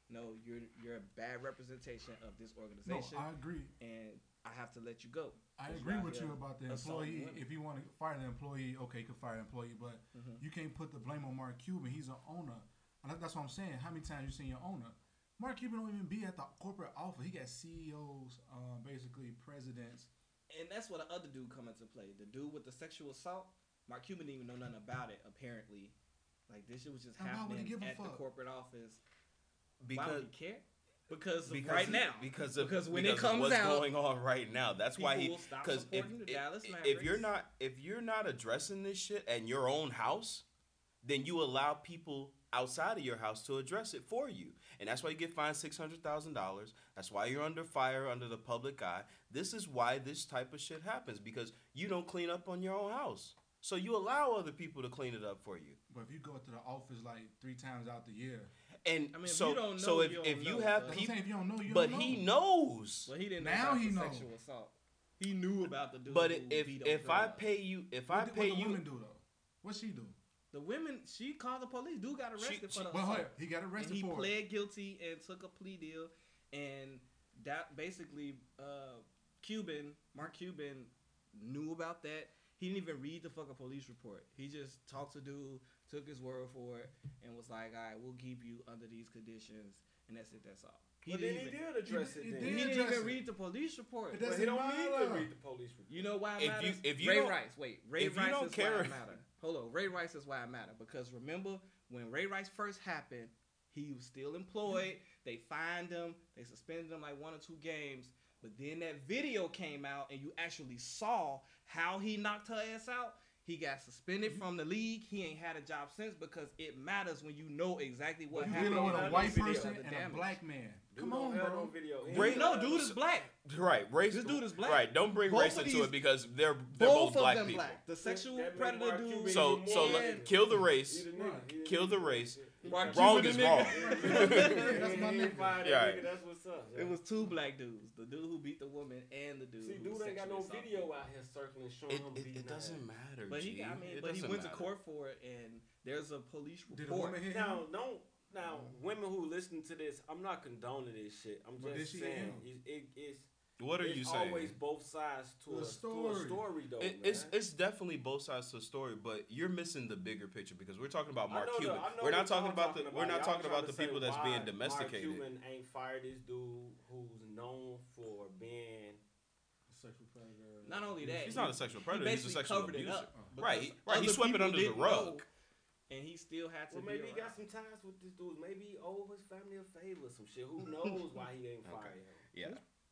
no, you're you're a bad representation of this No, organization, I agree. and I have to let you go. I 'Cause agree you're out with here you about the assaulting employee. women. If you want to fire the employee, okay, you can fire the employee, but Mhm. you can't put the blame on Mark Cuban. He's an owner. And that- that's what I'm saying. How many times you seen your owner? Mark Cuban don't even be at the corporate office. He got C E Os, um, basically presidents. And that's where the other dude come into play. The dude with the sexual assault. Mark Cuban didn't even know nothing about it. Apparently, like this shit was just And why would he happening give a at the fuck? corporate office. Why Because would he care? Because, because right now, because of, because when because it of comes what's out, going on right now. That's why he people will stop because if supporting the if, Dallas if you're Mavericks. not if you're not addressing this shit at your own house, then you allow people outside of your house to address it for you, and that's why you get fined six hundred thousand dollars. That's why you're under fire under the public eye. This is why this type of shit happens because you don't clean up on your own house, so you allow other people to clean it up for you. But if you go to the office like three times out the year, And I mean, if so you don't so know, if you don't if you know, have but- that's what I'm people, saying. If you don't know, you but don't know. he knows. Well, he didn't know Now about he the know. sexual assault. He knew about the dude. But who if beat if up I girls. pay you, if What I did- pay what the you, women do though? What she do? the women, she called the police. Dude got arrested She- for she- the Well, assault. hold on. He got And arrested he for it. pled guilty and took a plea deal, and that basically uh, Cuban, Mark Cuban, knew about that. He didn't even read the fucking police report. He just talked to dude, took his word for it, and was like, "All right, we'll keep you under these conditions," and that's it. That's all. He But then didn't he even. did address He- it. he then. He did didn't address even it. read the police report. It But doesn't he don't need to matter. read the police report. You know why it If matters? you- if you Ray don't- Rice, wait, Ray if you Rice don't is care- why it matter. Hold on, Ray Rice is why it matter because remember when Ray Rice first happened, he was still employed. They fined him, they suspended him like one or two games. But then that video came out and you actually saw how he knocked her ass out. He got suspended from the league. He ain't had a job since because it matters when you know exactly what You But happened. dealing with don't a have white no video person of the and a damage. black man. Dude Come don't on, have bro. no video. Ray- He- No, dude is black. right, race. This dude is black. Right, don't bring Both race of into these- it because they're they're both, Both of black them people. black. The sexual That make predator Mark dude. Cuban So even so more let, nigga. kill the He race. the nigga. He the Kill the nigga. race. He Mark tried- Wrong Cuban is the wrong. nigga. That's my He nigga. fired that Yeah. nigga, That's what's up. It was two black dudes. The dude who beat the woman and the dude See, who dude ain't got no sexually assaulted. video out here circling showing It, him it, beating it doesn't her. matter. But he, G. got- I mean, It but he doesn't went to matter. court for it, and there's a police Did a report. woman hit Now, him? don't now women who listen to this. I'm not condoning this shit. I'm But did just she saying hit it, it, it's What are it's you saying? always both sides to The a, story. to a story though. It, man. it's it's definitely both sides to the story, but you're missing the bigger picture because we're talking about I Mark know the- Cuban. I know We're not what talking y'all about the talking we're not Y'all talking trying about to the say people that's why being domesticated. Mark Cuban ain't fired this dude who's known for being. Sexual predator. Not only that, He's not a sexual he predator. He's a basically sexual covered it abuser. up because Right, right. He other swept it people under the didn't rug. know, and he still had to Well, be maybe he around. got some ties with this dude. Maybe he owe his family a favor, or some shit. Who knows why he ain't Okay. fired him? Yeah.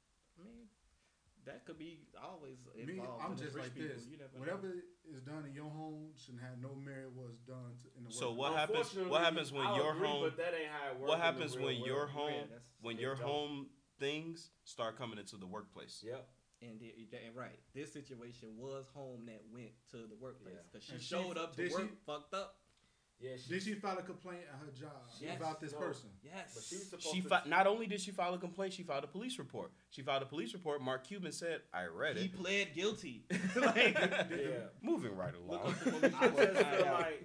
I mean, that could be always Me, involved. I'm with the just rich like people. this. You never know. Whatever is done in your home should have no merit what's done to, in the work. So what happens? Unfortunately, What happens when I'll your agree, home? But that ain't how it works What in the happens real when world. your Yeah, home that's- when it your don't. home things start coming into the workplace? Yep. And, the, and right, this situation was home that went to the workplace Yeah. because she And she- showed up to did work she- fucked up. Yeah. She, Did she file a complaint at her job Yes. about this No. person? Yes, But she was supposed She to. fi- not only did she file a complaint, she filed a police report. She filed a police report. Mark Cuban said, "I read he it." pled guilty. like, Yeah. Moving right look along. up the police I report. just find feel out. like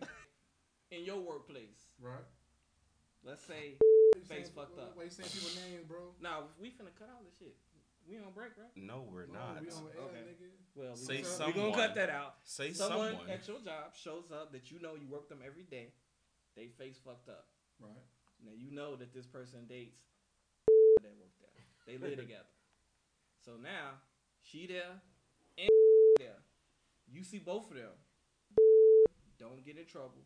In your workplace, Right? let's say, You Face saying- fucked up. Why you saying people names, bro? now we finna cut all this shit. We on break, right? No, we're not. No, we on air, Okay. nigga. Well, we Say gonna, we someone. gonna cut that out. Say Someone someone. at your job shows up that you know you work them every day. They face fucked up. Right. Now you know that this person dates that work there. They live together. So now she there and there. You see both of them. Don't get in trouble.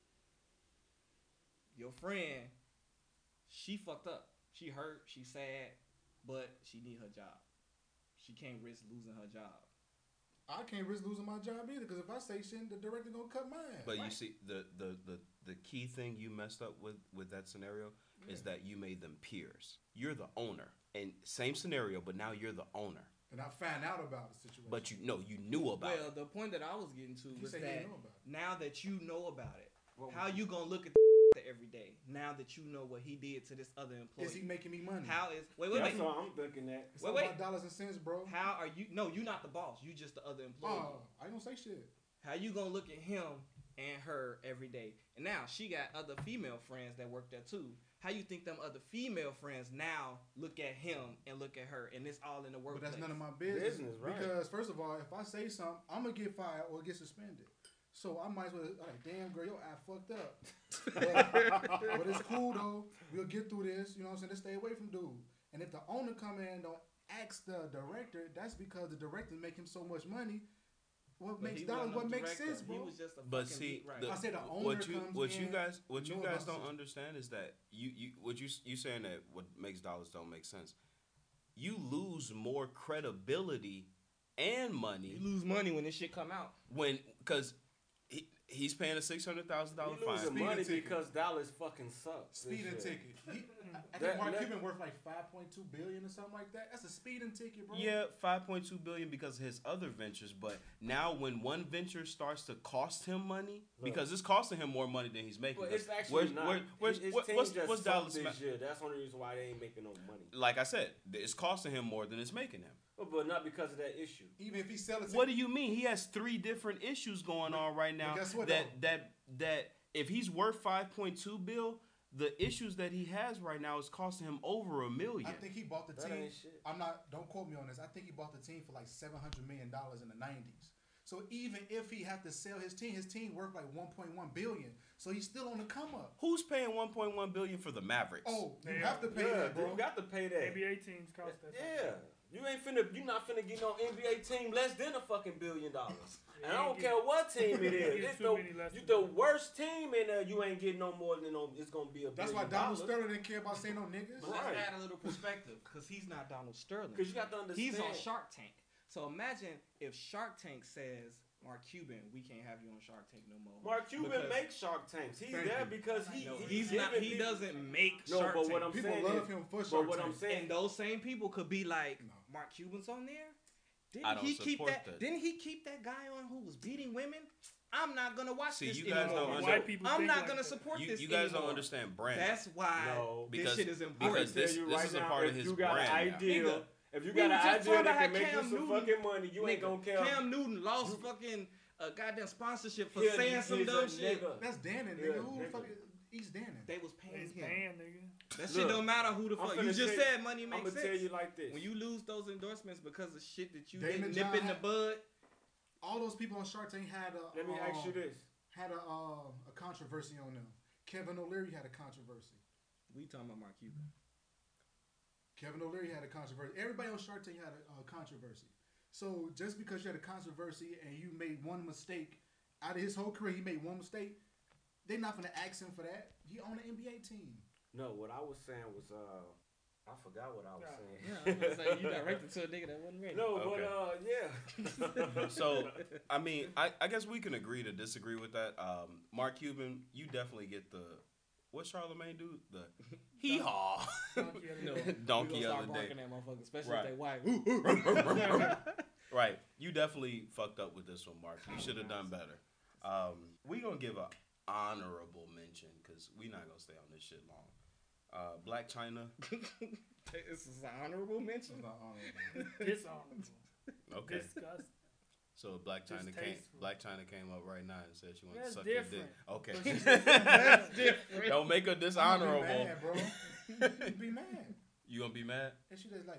Your friend, she fucked up. She hurt. She sad, but she need her job. She can't risk losing her job. I can't risk losing my job either because if I say shit, the director gonna cut my ass. But you Right. see, the, the, the, the key thing you messed up with, with that scenario is that you made them peers. You're the owner. And same scenario, but now you're the owner. And I found out about the situation. But you know, you knew about Well, it. the point that I was getting to He was said he that didn't know about it. now that you know about it, What how was- you gonna look at the every day? Now that you know what he did to this other employee, Is he making me money? how is wait wait That's wait? all I'm thinking that. It's wait, all wait. about dollars and cents, bro. How are you? No, you're not the boss. You just the other employee. Oh, I ain't gonna say shit. How you gonna look at him and her every day? And now she got other female friends that work there too. how you think them other female friends now look at him and look at her, and it's all in the But workplace. that's none of my business. Business, right. Because first of all, if I say something, I'm gonna get fired or get suspended. So I might as well like, damn girl, your eye fucked up. But, but it's cool though. We'll get through this. You know what I'm saying? Just stay away from dude. And if the owner come in and don't ask the director, that's because the director make him so much money. What But makes he dollars? wasn't what no makes director. sense, bro? He was just a But fucking see, lead writer. the, I said the owner what you comes what you in guys what you know guys about don't system. understand is that you you what you you saying that what makes dollars don't make sense. You lose more credibility and money you lose money when this shit come out. when because he, he's paying a six hundred thousand dollar You fine. losing Speeding money ticket. because dollars fucking suck. Speeding This shit. ticket. He, I That- think Mark that- Cuban worth like five point two billion or something like that. That's a speeding ticket, bro. Yeah, five point two billion because of his other ventures. But now, when one venture starts to cost him money, Look. because it's costing him more money than he's making. But 'cause it's actually where's, not. where- where's, his what- team what's, just what's sucked Dallas? this ma- year. That's the only reason why they ain't making no money. Like I said, it's costing him more than it's making him. But, but not because of that issue. Even if he sell it, to What do you mean? He has three different issues going on right now. guess what, that though? that that if he's worth five point two bill, the issues that he has right now is costing him over a million. I think he bought the That team. ain't shit. I'm not. Don't quote me on this. I think he bought the team for like seven hundred million dollars in the nineties. So even if he had to sell his team, his team worth like one point one billion. So he's still on the come up. Who's paying one point one billion for the Mavericks? Oh, you Yeah. have to pay Yeah, that, bro. you got to pay that. N B A teams cost that. Yeah. You ain't finna, you not finna get no N B A team less than a fucking billion dollars. And I don't Yeah, care what team it Yeah, is. get It's too the, many less you than the that. worst team in there. You ain't getting no more than no. It's gonna be a. That's why billion Donald dollars. Sterling didn't care about saying no niggas. But Right. let's add a little perspective, because he's not Donald Sterling. Because you got to understand. He's on Shark Tank. So imagine if Shark Tank says, Mark Cuban, we can't have you on Shark Tank no more. Mark Cuban Because- makes Shark Tanks. He's Thank there you. because he. No, he's he's not. giving He people- doesn't make No, Shark but Tank. what I'm People saying love is, him for But Shark what I'm Tank. saying. And those same people could be like, No. Mark Cuban's on there. I Didn't don't he keep support that, that. Didn't he keep that guy on who was beating women? I'm not gonna watch See, this you guys anymore. don't White understand. people I'm think not like gonna that. support You, this. you guys anymore. don't understand brand. That's why No. Because- this shit is I important. because can this- tell you this right is a now, part of if his you got brand an now. idea, Nigga, if you we got were an just idea talking that about can make Cam you some Newton. fucking money, you ain't Nigga, gonna care. Cam Newton lost fucking a goddamn sponsorship for He a- saying some he's a dumb shit. nigga. That's Dannon, Yeah, nigga. Who the nigga. fuck is East Dannon? They was paying It's him. banned, nigga. That shit Look, don't matter who the I'm fuck. You finna just tell- said money I'm makes gonna sense. tell you like this. When you lose those endorsements because of shit that you Damon didn't nip John in the had- bud, All those people on Shark Tank had a. Let me uh, ask you this. Had a uh, a controversy on them. Kevin O'Leary had a controversy. we talking about Mark Cuban. Kevin O'Leary had a controversy. Everybody on Shark Tank had a, a controversy. So just because you had a controversy and you made one mistake, out of his whole career, he made one mistake. They're not gonna ask him for that. He on the N B A team. No, what I was saying was, uh, I forgot what I was Yeah. saying. Yeah, I was gonna say you directed to a nigga that wasn't ready. No, Okay. but uh, yeah. So, I mean, I, I guess we can agree to disagree with that. Um, Mark Cuban, you definitely get the what Charlamagne do? The hee haw. Donkey No, of the day. Donkey we gonna of start the day. barking at motherfuckers, especially Right. if they white. Right. You definitely fucked up with this one, Mark. You should have done better. Um, we gonna give a honorable mention because we not gonna stay on this shit long. Uh, Black China. This is an honorable mention. It's not honorable. Dishonorable. Okay. Disgusting. So Black China came. Distasteful. Black China came up right now and said she wanted to That's suck your dick. different. Okay. That's different. Don't make her I'm gonna be dishonorable. mad, bro. You be mad. You gonna be mad? And she just like.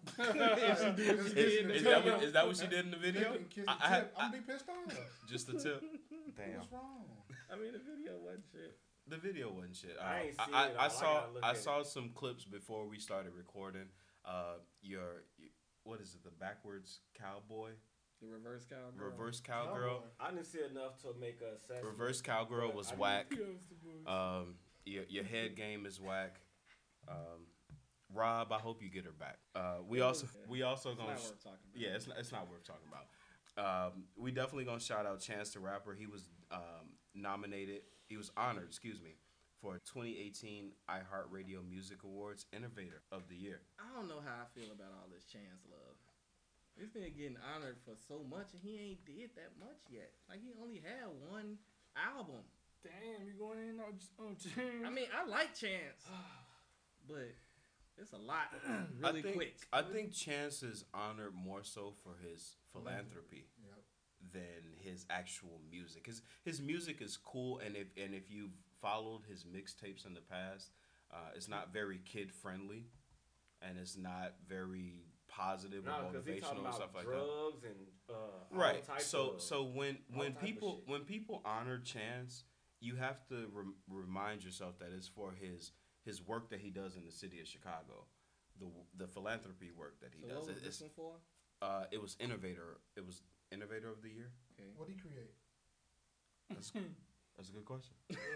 If she do what she did in the Is video. that what, is that what she did in the video? Lick and kiss the I, I, tip. I, I'm gonna be pissed off. just the tip. Damn. What's wrong? I mean, the video wasn't shit. The video wasn't shit. I ain't Uh, seen I, it I, all. I saw gotta look I at saw some clips before we started recording. Uh, your what is it? The backwards cowboy, The reverse cowgirl. reverse cowgirl, Cowboy. I didn't see enough to make a assessment. reverse cowgirl But was I didn't- whack. Yeah, it's the bullshit. Um, your your head game is whack. Um, Rob, I hope you get her back. Uh, we also we also It's gonna not worth talking about. yeah, it's not, it's not worth talking about. Um, we definitely gonna shout out Chance the Rapper. He was um, nominated. He was honored, excuse me, for twenty eighteen iHeartRadio Music Awards Innovator of the Year. I don't know how I feel about all this Chance love. This nigga getting honored for so much and he ain't did that much yet. Like he only had one album. Damn, you going in on, on Chance? I mean, I like Chance, but it's a lot really I think, quick. I think Chance is honored more so for his philanthropy Yep. than his actual music. His his music is cool, and if and if you've followed his mixtapes in the past, Uh, it's not very kid friendly, and it's not very positive No, or because he's talking motivational and about stuff like that. drugs and uh, all Right. type So of, so when when type of people shit. when people honor Chance, you have to rem- remind yourself that it's for his his work that he does in the city of Chicago, the the philanthropy work that he So does. what was It- this it's, one for? uh, it was innovator. It was innovator of the year. Okay. What do you create? That's that's a good question.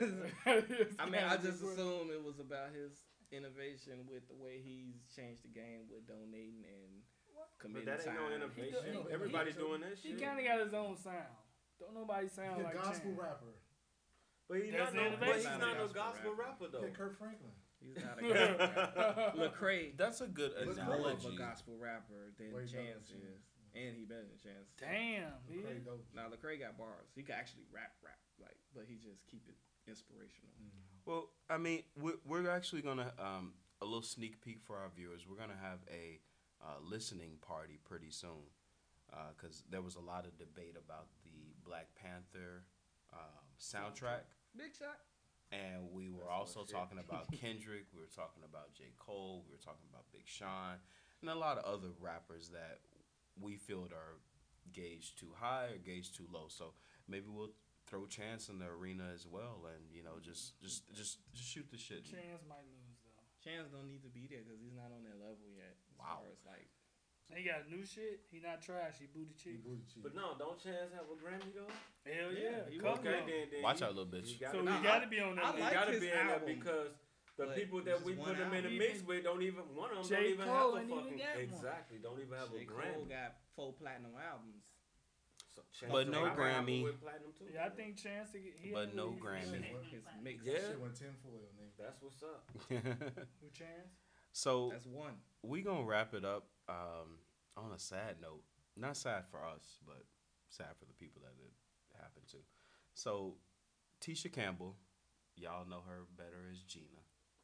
I mean, I just assume it was about his innovation with the way he's changed the game with donating and But committing that ain't time. no He innovation. do- he- Everybody he- doing that He shit. kind of got his own sound. Don't nobody sound He a like gospel Chance. rapper. But he's That's not no, but innovation. he's not no Gospel gospel rapper. rapper though. Yeah, Kirk Franklin. He's not a gospel rapper. Lecrae That's a good Let's is go. more of a analogy. gospel rapper than Way better than Chance Chance. is, and he better than Chance. Damn, Lecrae he, dope. Now Lecrae got bars. He can actually rap, rap, like, but he just keep it inspirational. Well, I mean, we're, we're actually gonna um, a little sneak peek for our viewers. We're gonna have a uh, listening party pretty soon because there was a lot of debate about the Black Panther um, soundtrack, Big shot. and we were That's also my shit. talking about Kendrick. We were talking about J. Cole. We were talking about Big Sean, and a lot of other rappers that we feel are gauged too high or gauged too low. So maybe we'll throw Chance in the arena as well, and you know, just just just just shoot the shit. Chance might lose though. Chance don't need to be there because he's not on that level yet. As Wow. far as like, He got new shit. He not trash. He booty He cheek. booty cheek. But no, don't Chance have a Grammy though? Hell Yeah, yeah. he Couple Okay, of 'em. then, then Watch he- out, little bitch. He gotta, So be- he Nah, got I- to be on I that he list. like gotta his be in there album, because the but people it's that just we one put him in the album. mix with don't even one of them J. don't even Cole have a ain't even fucking got one. exactly don't even have J. a Cole Grammy. got four platinum albums. So Chance But the no Rapper album Grammy. with platinum too. Yeah, I think Chance. to get- He But had no released Grammy. anything. His mix. Yeah. Shit went tinfoil, nigga. That's what's up. With Chance. So That's one. we gonna wrap it up um, on a sad note. Not sad for us, but sad for the people that it happened to. So Tisha Campbell, y'all know her better as Gina,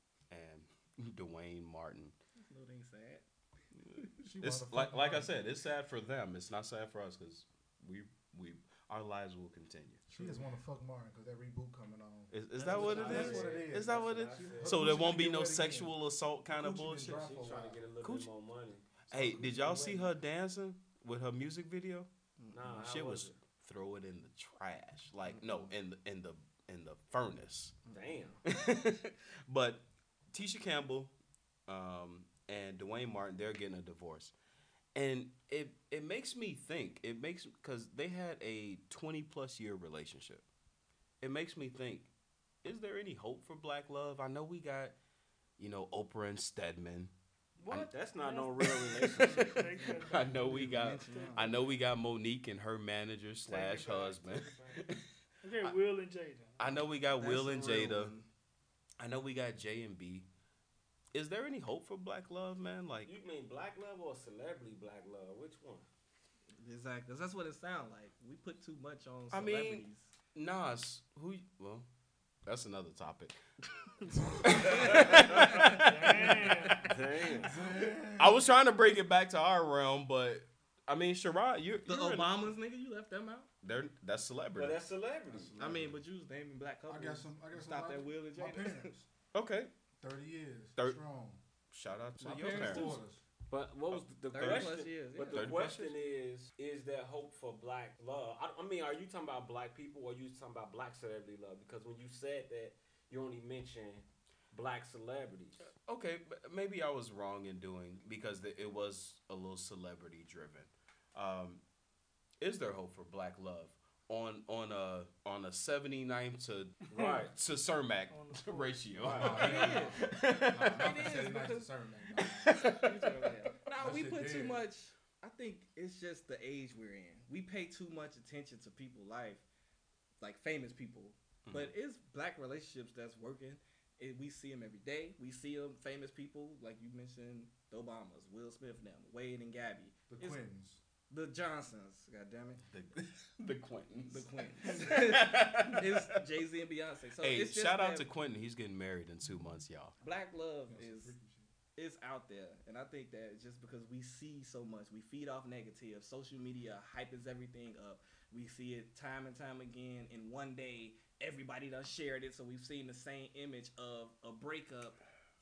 and Dwayne Martin. No, they ain't sad. She It's motherfucking like like I right. said, it's sad for them. It's not sad for us because we we our lives will continue. She just want to fuck Martin because that reboot coming on. Is, is That's that what what it I is? That's what it is. Is that what it That's is? what I said. So Her there coochie won't been be getting no wet again. sexual assault kind of Coochie been bullshit. dry She's for a trying to while. get a little Coochie- bit more money. Hey, Coochie did y'all been see wet. her dancing with her music video? Nah, how Shit was it? throw it in the trash. Like no, in the in the in the furnace. Damn. But Tisha Campbell um, and Dwayne Martin, they're getting a divorce, and it it makes me think. It makes because they had a twenty plus year relationship. It makes me think: is there any hope for Black love? I know we got, you know, Oprah and Stedman. What? That's not no real relationship. Take that I back. know we got. Mention them. I know we got Monique and her manager slash Take it back, husband. take it back. Okay, Will and Jada. I know we got That's Will a and real Jada. one. I know we got J and B. Is there any hope for Black love, man? Like, You mean black love or celebrity black love? Which one? Exactly. That's what it sounds like. We put too much on I mean- celebrities. Nas, who? Well, that's another topic. Damn. Damn. I was trying to bring it back to our realm, but I mean, Sherrod, you're, the you're in- Obamas, nigga, you left them out. they're that's celebrity. But that's celebrity. I mean, but you was naming black couples. I got some. I got some. Stop my- that Will and My Jada. parents, Okay, thirty years, Thir- strong. shout out to My your parents, parents. daughters. But what was the, the thirty question? plus years. But yeah. the thirty plus question is: is there hope for black love? I, I mean, are you talking about black people or are you talking about black celebrity love? Because when you said that, you only mentioned black celebrities. Okay, but maybe I was wrong in doing because the, it was a little celebrity driven. Um, is there hope for Black love on on a on a seventy-nine to Right. to Cermak On the floor. ratio? Right. Nah, It I'm is, saying nice to because- serve, man. No, That we shit put too dead. much. I think it's just the age we're in. We pay too much attention to people's life, like famous people. Mhm. But it's black relationships that's working. It, we see them every day. We see them, famous people, like you mentioned, the Obamas, Will Smith, and them, Wade and Gabby, The It's- Quintons. the Johnsons. God damn it, the the Quintons. the Quintons. It's Jay Z and Beyonce. So Hey, it's just shout out that to Quentin. He's getting married in two months, y'all. black love That's some is. freaky shit. It's out there, and I think that it's just because we see so much, we feed off negative. Social media hypes everything up. We see it time and time again. In one day, everybody done shared it, so we've seen the same image of a breakup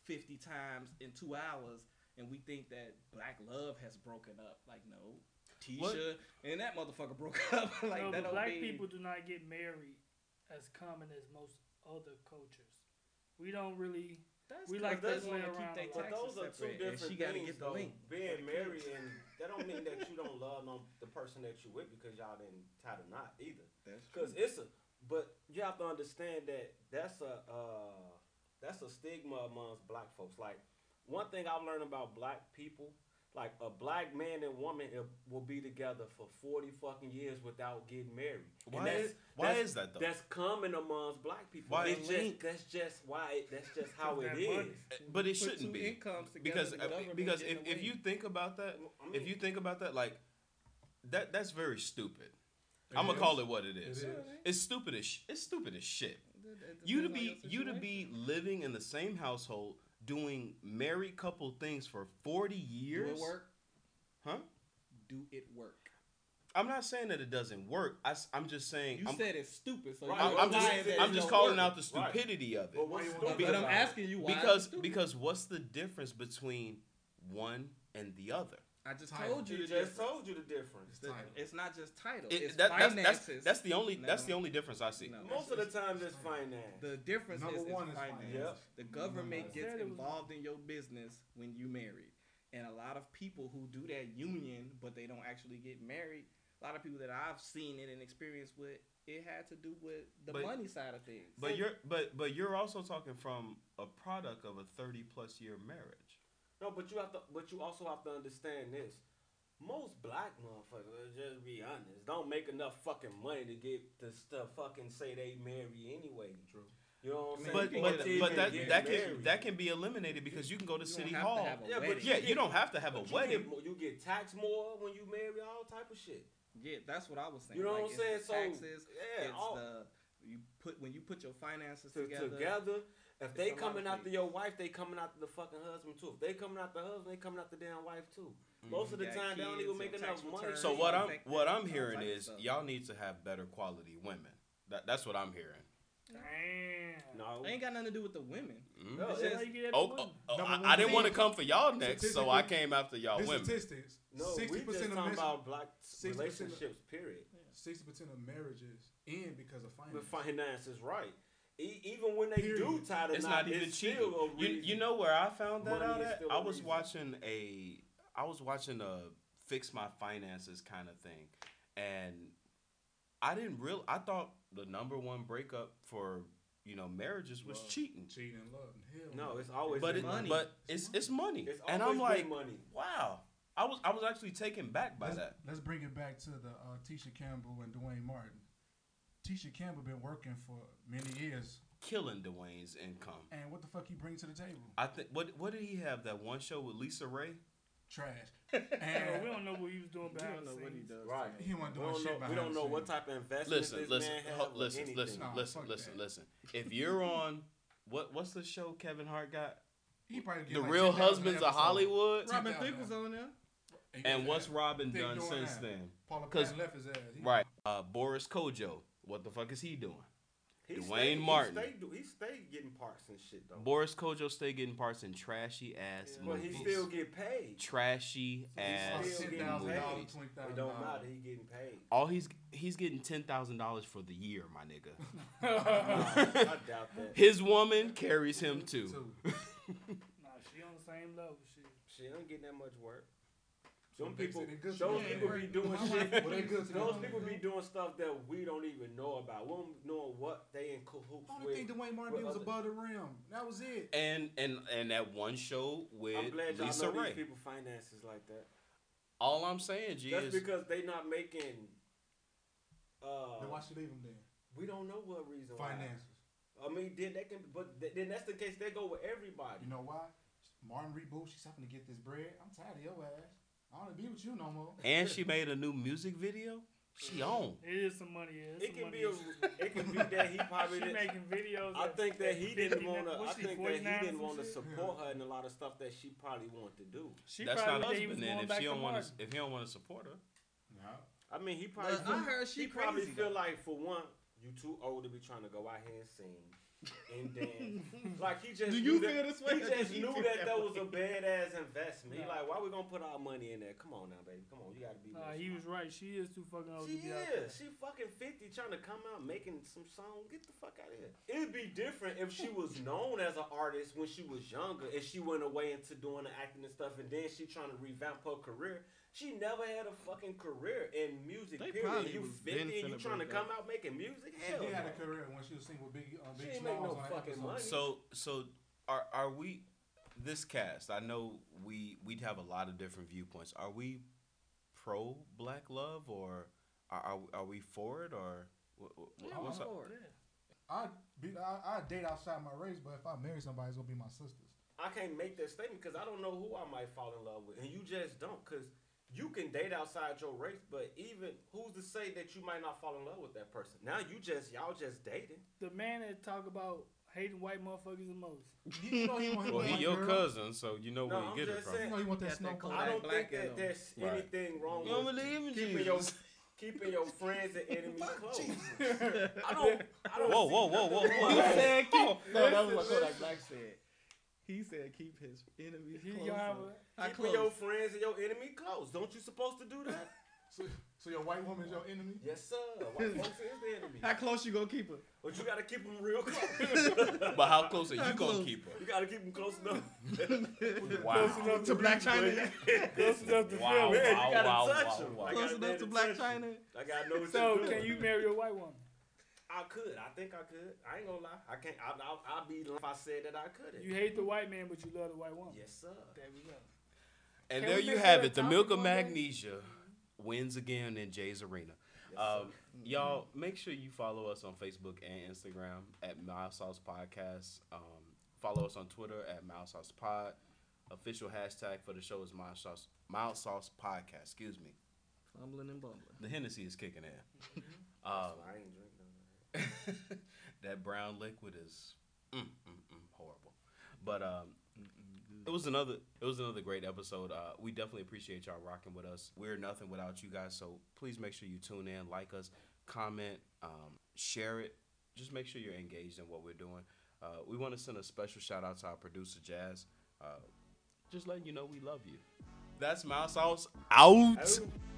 fifty times in two hours, and we think that black love has broken up. Like, no. Tisha What? and that motherfucker broke up. Like, no, that but don't black mean- people do not get married as common as most other cultures. We don't really. That's We 'cause like they to play wanna around keep a their lot. But taxes those are two separate, and different she gotta things, get the though. link. Being married, and that don't mean that you don't love no, the person that you with because y'all didn't tie the knot either. That's Because it's a, but you have to understand that that's a, uh, that's a stigma amongst black folks. Like, one thing I've learned about black people, like a black man and woman it will be together for forty fucking years without getting married. And Why that's- is- why that's- is that, though? That's common amongst black people. Why It's is just, link? that's just why. It, that's just how Because it that is. money. But it Put shouldn't two be. incomes together, Because the uh, government because getting if, the if you wing. think about that, I mean, if you think about that, like that that's very stupid. It I'm gonna is. call it what it It is. is. It's stupid as sh- it's stupid as shit. It- it You to depends on be your you to situation. be living in the same household doing married couple things for forty years. Do it work? Huh? Do it work? I'm not saying that it doesn't work. I, am just saying You I'm, said it's stupid, so Right, I'm, you're I'm just lying that I'm it just don't calling work. out the stupidity of it. But what's Why you stupid wanna- But I'm about it? asking you why. Because it's stupid. because what's the difference between one and the other? I just Title. told you He the just difference. told you the difference. It's The- title. It's not just title. It- it's that- that's, finances. that's that's the only that's No. the only difference I see. No. Most of the time, it's finance. The difference Number is, is one is finance. finance. Yep. The government I gets said it was- involved in your business when you married. And a lot of people who do that union, but they don't actually get married, a lot of people that I've seen it and experienced with, it had to do with the But- money side of things. But you're but but you're also talking from a product of a thirty plus year marriage. No, but you have to. But you also have to understand this. Most black motherfuckers, let's just be honest, don't make enough fucking money to get to stuff fucking say they marry anyway. True. You know what I'm I mean, saying? But you can but get to a- even but that get that can married. that can be eliminated because you can go to You City don't have Hall. to have a Yeah, but wedding. Yeah, get- you don't have to have a But you wedding. get more- You get taxed more when you marry, all type of shit. Yeah, that's what I was saying. You know Like, what I'm it's saying? the So taxes, yeah, it's all, the you put when you put your finances to, together. together. If It's they a lot coming of after things. your wife, they coming after the fucking husband too. If they coming after the husband, they coming after the damn wife too. Most of the got time, they don't kids, even make your enough tax money. returns. So Turn what I'm affect what that, I'm all hearing type of is stuff. y'all need to have better quality women. That that's what I'm hearing. Damn. No, It ain't got nothing to do with the women. Mm. No, That's it's- how you get Oh, every oh, woman. oh, Number I, one I didn't thing- want to come for y'all next, so I Statistically- came after y'all This women. statistics. no, we sixty just percent talking of about black sixty percent of- relationships. Period. sixty percent of marriages end because of finance. The finance is right. E- even when they do Period. tie the It's knot, not even it's cheating. still a You, reason. you know where I found that Money out is at? still a I was reason. watching a I was watching a fix my finances kind of thing, and I didn't real I thought the number one breakup for you know marriages was Love. cheating, Cheating, love, hell. No, it's always but been it, money. but it's it's money, It's and always I'm like, been money. wow, I was I was actually taken back by let's, that. let's bring it back to the uh, Tisha Campbell and Dwayne Martin. Tisha Campbell been working for many years, Killing Dwayne's income. and what the fuck he bring to the table? I think what what did he have that one show with Lisa Ray? Trash. Bro, And we don't know what he was doing We behind don't know the what he scenes. does. Right. he wasn't We doing don't shit know, behind we don't know the what scenes. type of investment Listen, this listen, man ho- have or listen, anything. listen, Nah, listen, fuck listen, that. listen. If you're on what what's the show Kevin Hart got? He probably get The like Real ten thousand Husbands of episodes. Hollywood. Robin ten thousand. Thicke was on there. He And got what's that. Robin Thicke done doing since that. then? Paula 'Cause- Patton left his ass. He- Right. Uh, Boris Kojo. What the fuck is he doing? He Dwayne stayed- Martin. He stayed, do- he stayed getting parts and shit though. Boris Kojo stay getting parts in trashy ass But he movies. still get paid. Trashy ass still ten getting thousand paid. dollars, twenty It thousand don't matter. dollars. He getting paid. All he's he's getting ten thousand dollars for the year, my nigga. I doubt that. His woman carries him too. Too. Nah, she on the same level. Shit. She ain't getting that much work. So Them they people, say they good those to them. people be doing My shit. wife- well, they good to Those them. people be doing stuff that we don't even know about. We don't know what they in cahoots Only with. thing Dwayne Martin with did was other- above the rim. That was it. And and and that one show with I'm glad y'all Lisa know Ray. these people finances like that. All I'm saying, G, That's is because they not making. Uh, Then why should leave him then? we don't know what reason. why. Finances. I mean, then they can, but th- then that's the case. They go with everybody. You know why? Martin reboot. She's having to get this bread. I'm tired of your ass. I don't want to be with you no more. and she made a new music video. She on. It is some money. Yeah, it's It some can money be a, issues. it can be that he probably She didn't. making videos. I at- think that at he fifty didn't now. want to. What's I she, think that forty-nine he didn't or want to some shit? support her in a lot of stuff that she probably wanted to do. She That's probably not think he was husband then. going If back she to don't want Martin. to, if he don't want to support her, No. I mean, he probably. But I heard she he probably crazy, feel though. like for one, you too old to be trying to go out here and sing. And then, like he just Do knew you that, feel this way? he just He knew feel that that that way. was a badass investment. He Nah. like, why we gonna put our money in there? Come on now, baby. Come on, you gotta be. Nah, more he was smart. right. She is too fucking old She to be out there. is. She fucking fifty, trying to come out making some songs. Get the fuck out of here. It'd be different if she was known as an artist when she was younger, and she went away into doing the acting and stuff, and then she trying to revamp her career. She never had a fucking career in music. They period. probably You was been fifty and you finna trying to break come up. out making music? She Hell did have no. a career when she was singing with Biggie, uh, She Big ain't make Smalls no on that fucking episode. money. So so are are we this cast? I know we we'd have a lot of different viewpoints. Are we pro black love or are are, are we for it or wh- wh- Yeah, what's I'm up? for it. I be I I date outside my race, but if I marry somebody, it's gonna be my sisters. I can't make that statement because I don't know who I might fall in love with, and you just don't. Because you can date outside your race, but even who's to say that you might not fall in love with that person? Now you just y'all just dating. The man that talk about hating white motherfuckers the most. You know he want Well, he white your girl. cousin, so you know No, where you I'm get it just from. You know he want that Got snow that cone. I don't Black think that in 'em. there's Right. anything wrong You don't with believe in keeping your Jesus. keeping your friends and enemies Fuck close. Jesus. I don't. I don't Whoa, see whoa, whoa, whoa, nothing whoa. wrong He with that. said keep. No, that was listen, what Kodak listen. Black said. He said keep his enemies He close. gonna have a- How Keeping close? your friends and your enemy close. Don't you supposed to do that? So, so your white woman is your enemy? Yes, sir. White folks is the enemy. How close you gonna keep her? But you gotta keep them real close. But how close are you How gonna close? keep her? You gotta keep them close enough. Wow. Close enough To Black China? Close enough to Wow, feel Man, it. you gotta wow, touch wow, them. wow. I Close gotta enough be to able Black touch China? you. I gotta know what So you're doing. can you marry a white woman? I could. I think I could. I ain't gonna lie. I can't. I, I, I'll be lying if I said that I couldn't. You hate the white man, but you love the white woman. Yes, sir. There we go. And Can there we you make have that it. The topic Milk of one day? Magnesia wins again in Jay's Arena. Yes, Um, sir. y'all, make sure you follow us on Facebook and Instagram at Mild Sauce Podcast. Um, follow us on Twitter at Mild Sauce Pod. Official hashtag for the show is Mild Sauce, Mild Sauce Podcast. Excuse me. Fumbling and bumbling. The Hennessy is kicking in. So Um, I ain't drinking none of that. that brown liquid is mm, mm, mm, horrible. But um, it was another it was another great episode. Uh, we definitely appreciate y'all rocking with us. We're nothing without you guys, so please make sure you tune in, like us, comment, um, share it. Just make sure you're engaged in what we're doing. Uh, we want to send a special shout out to our producer Jazz. Uh, just letting you know we love you. That's Mouse Sauce out. Oh.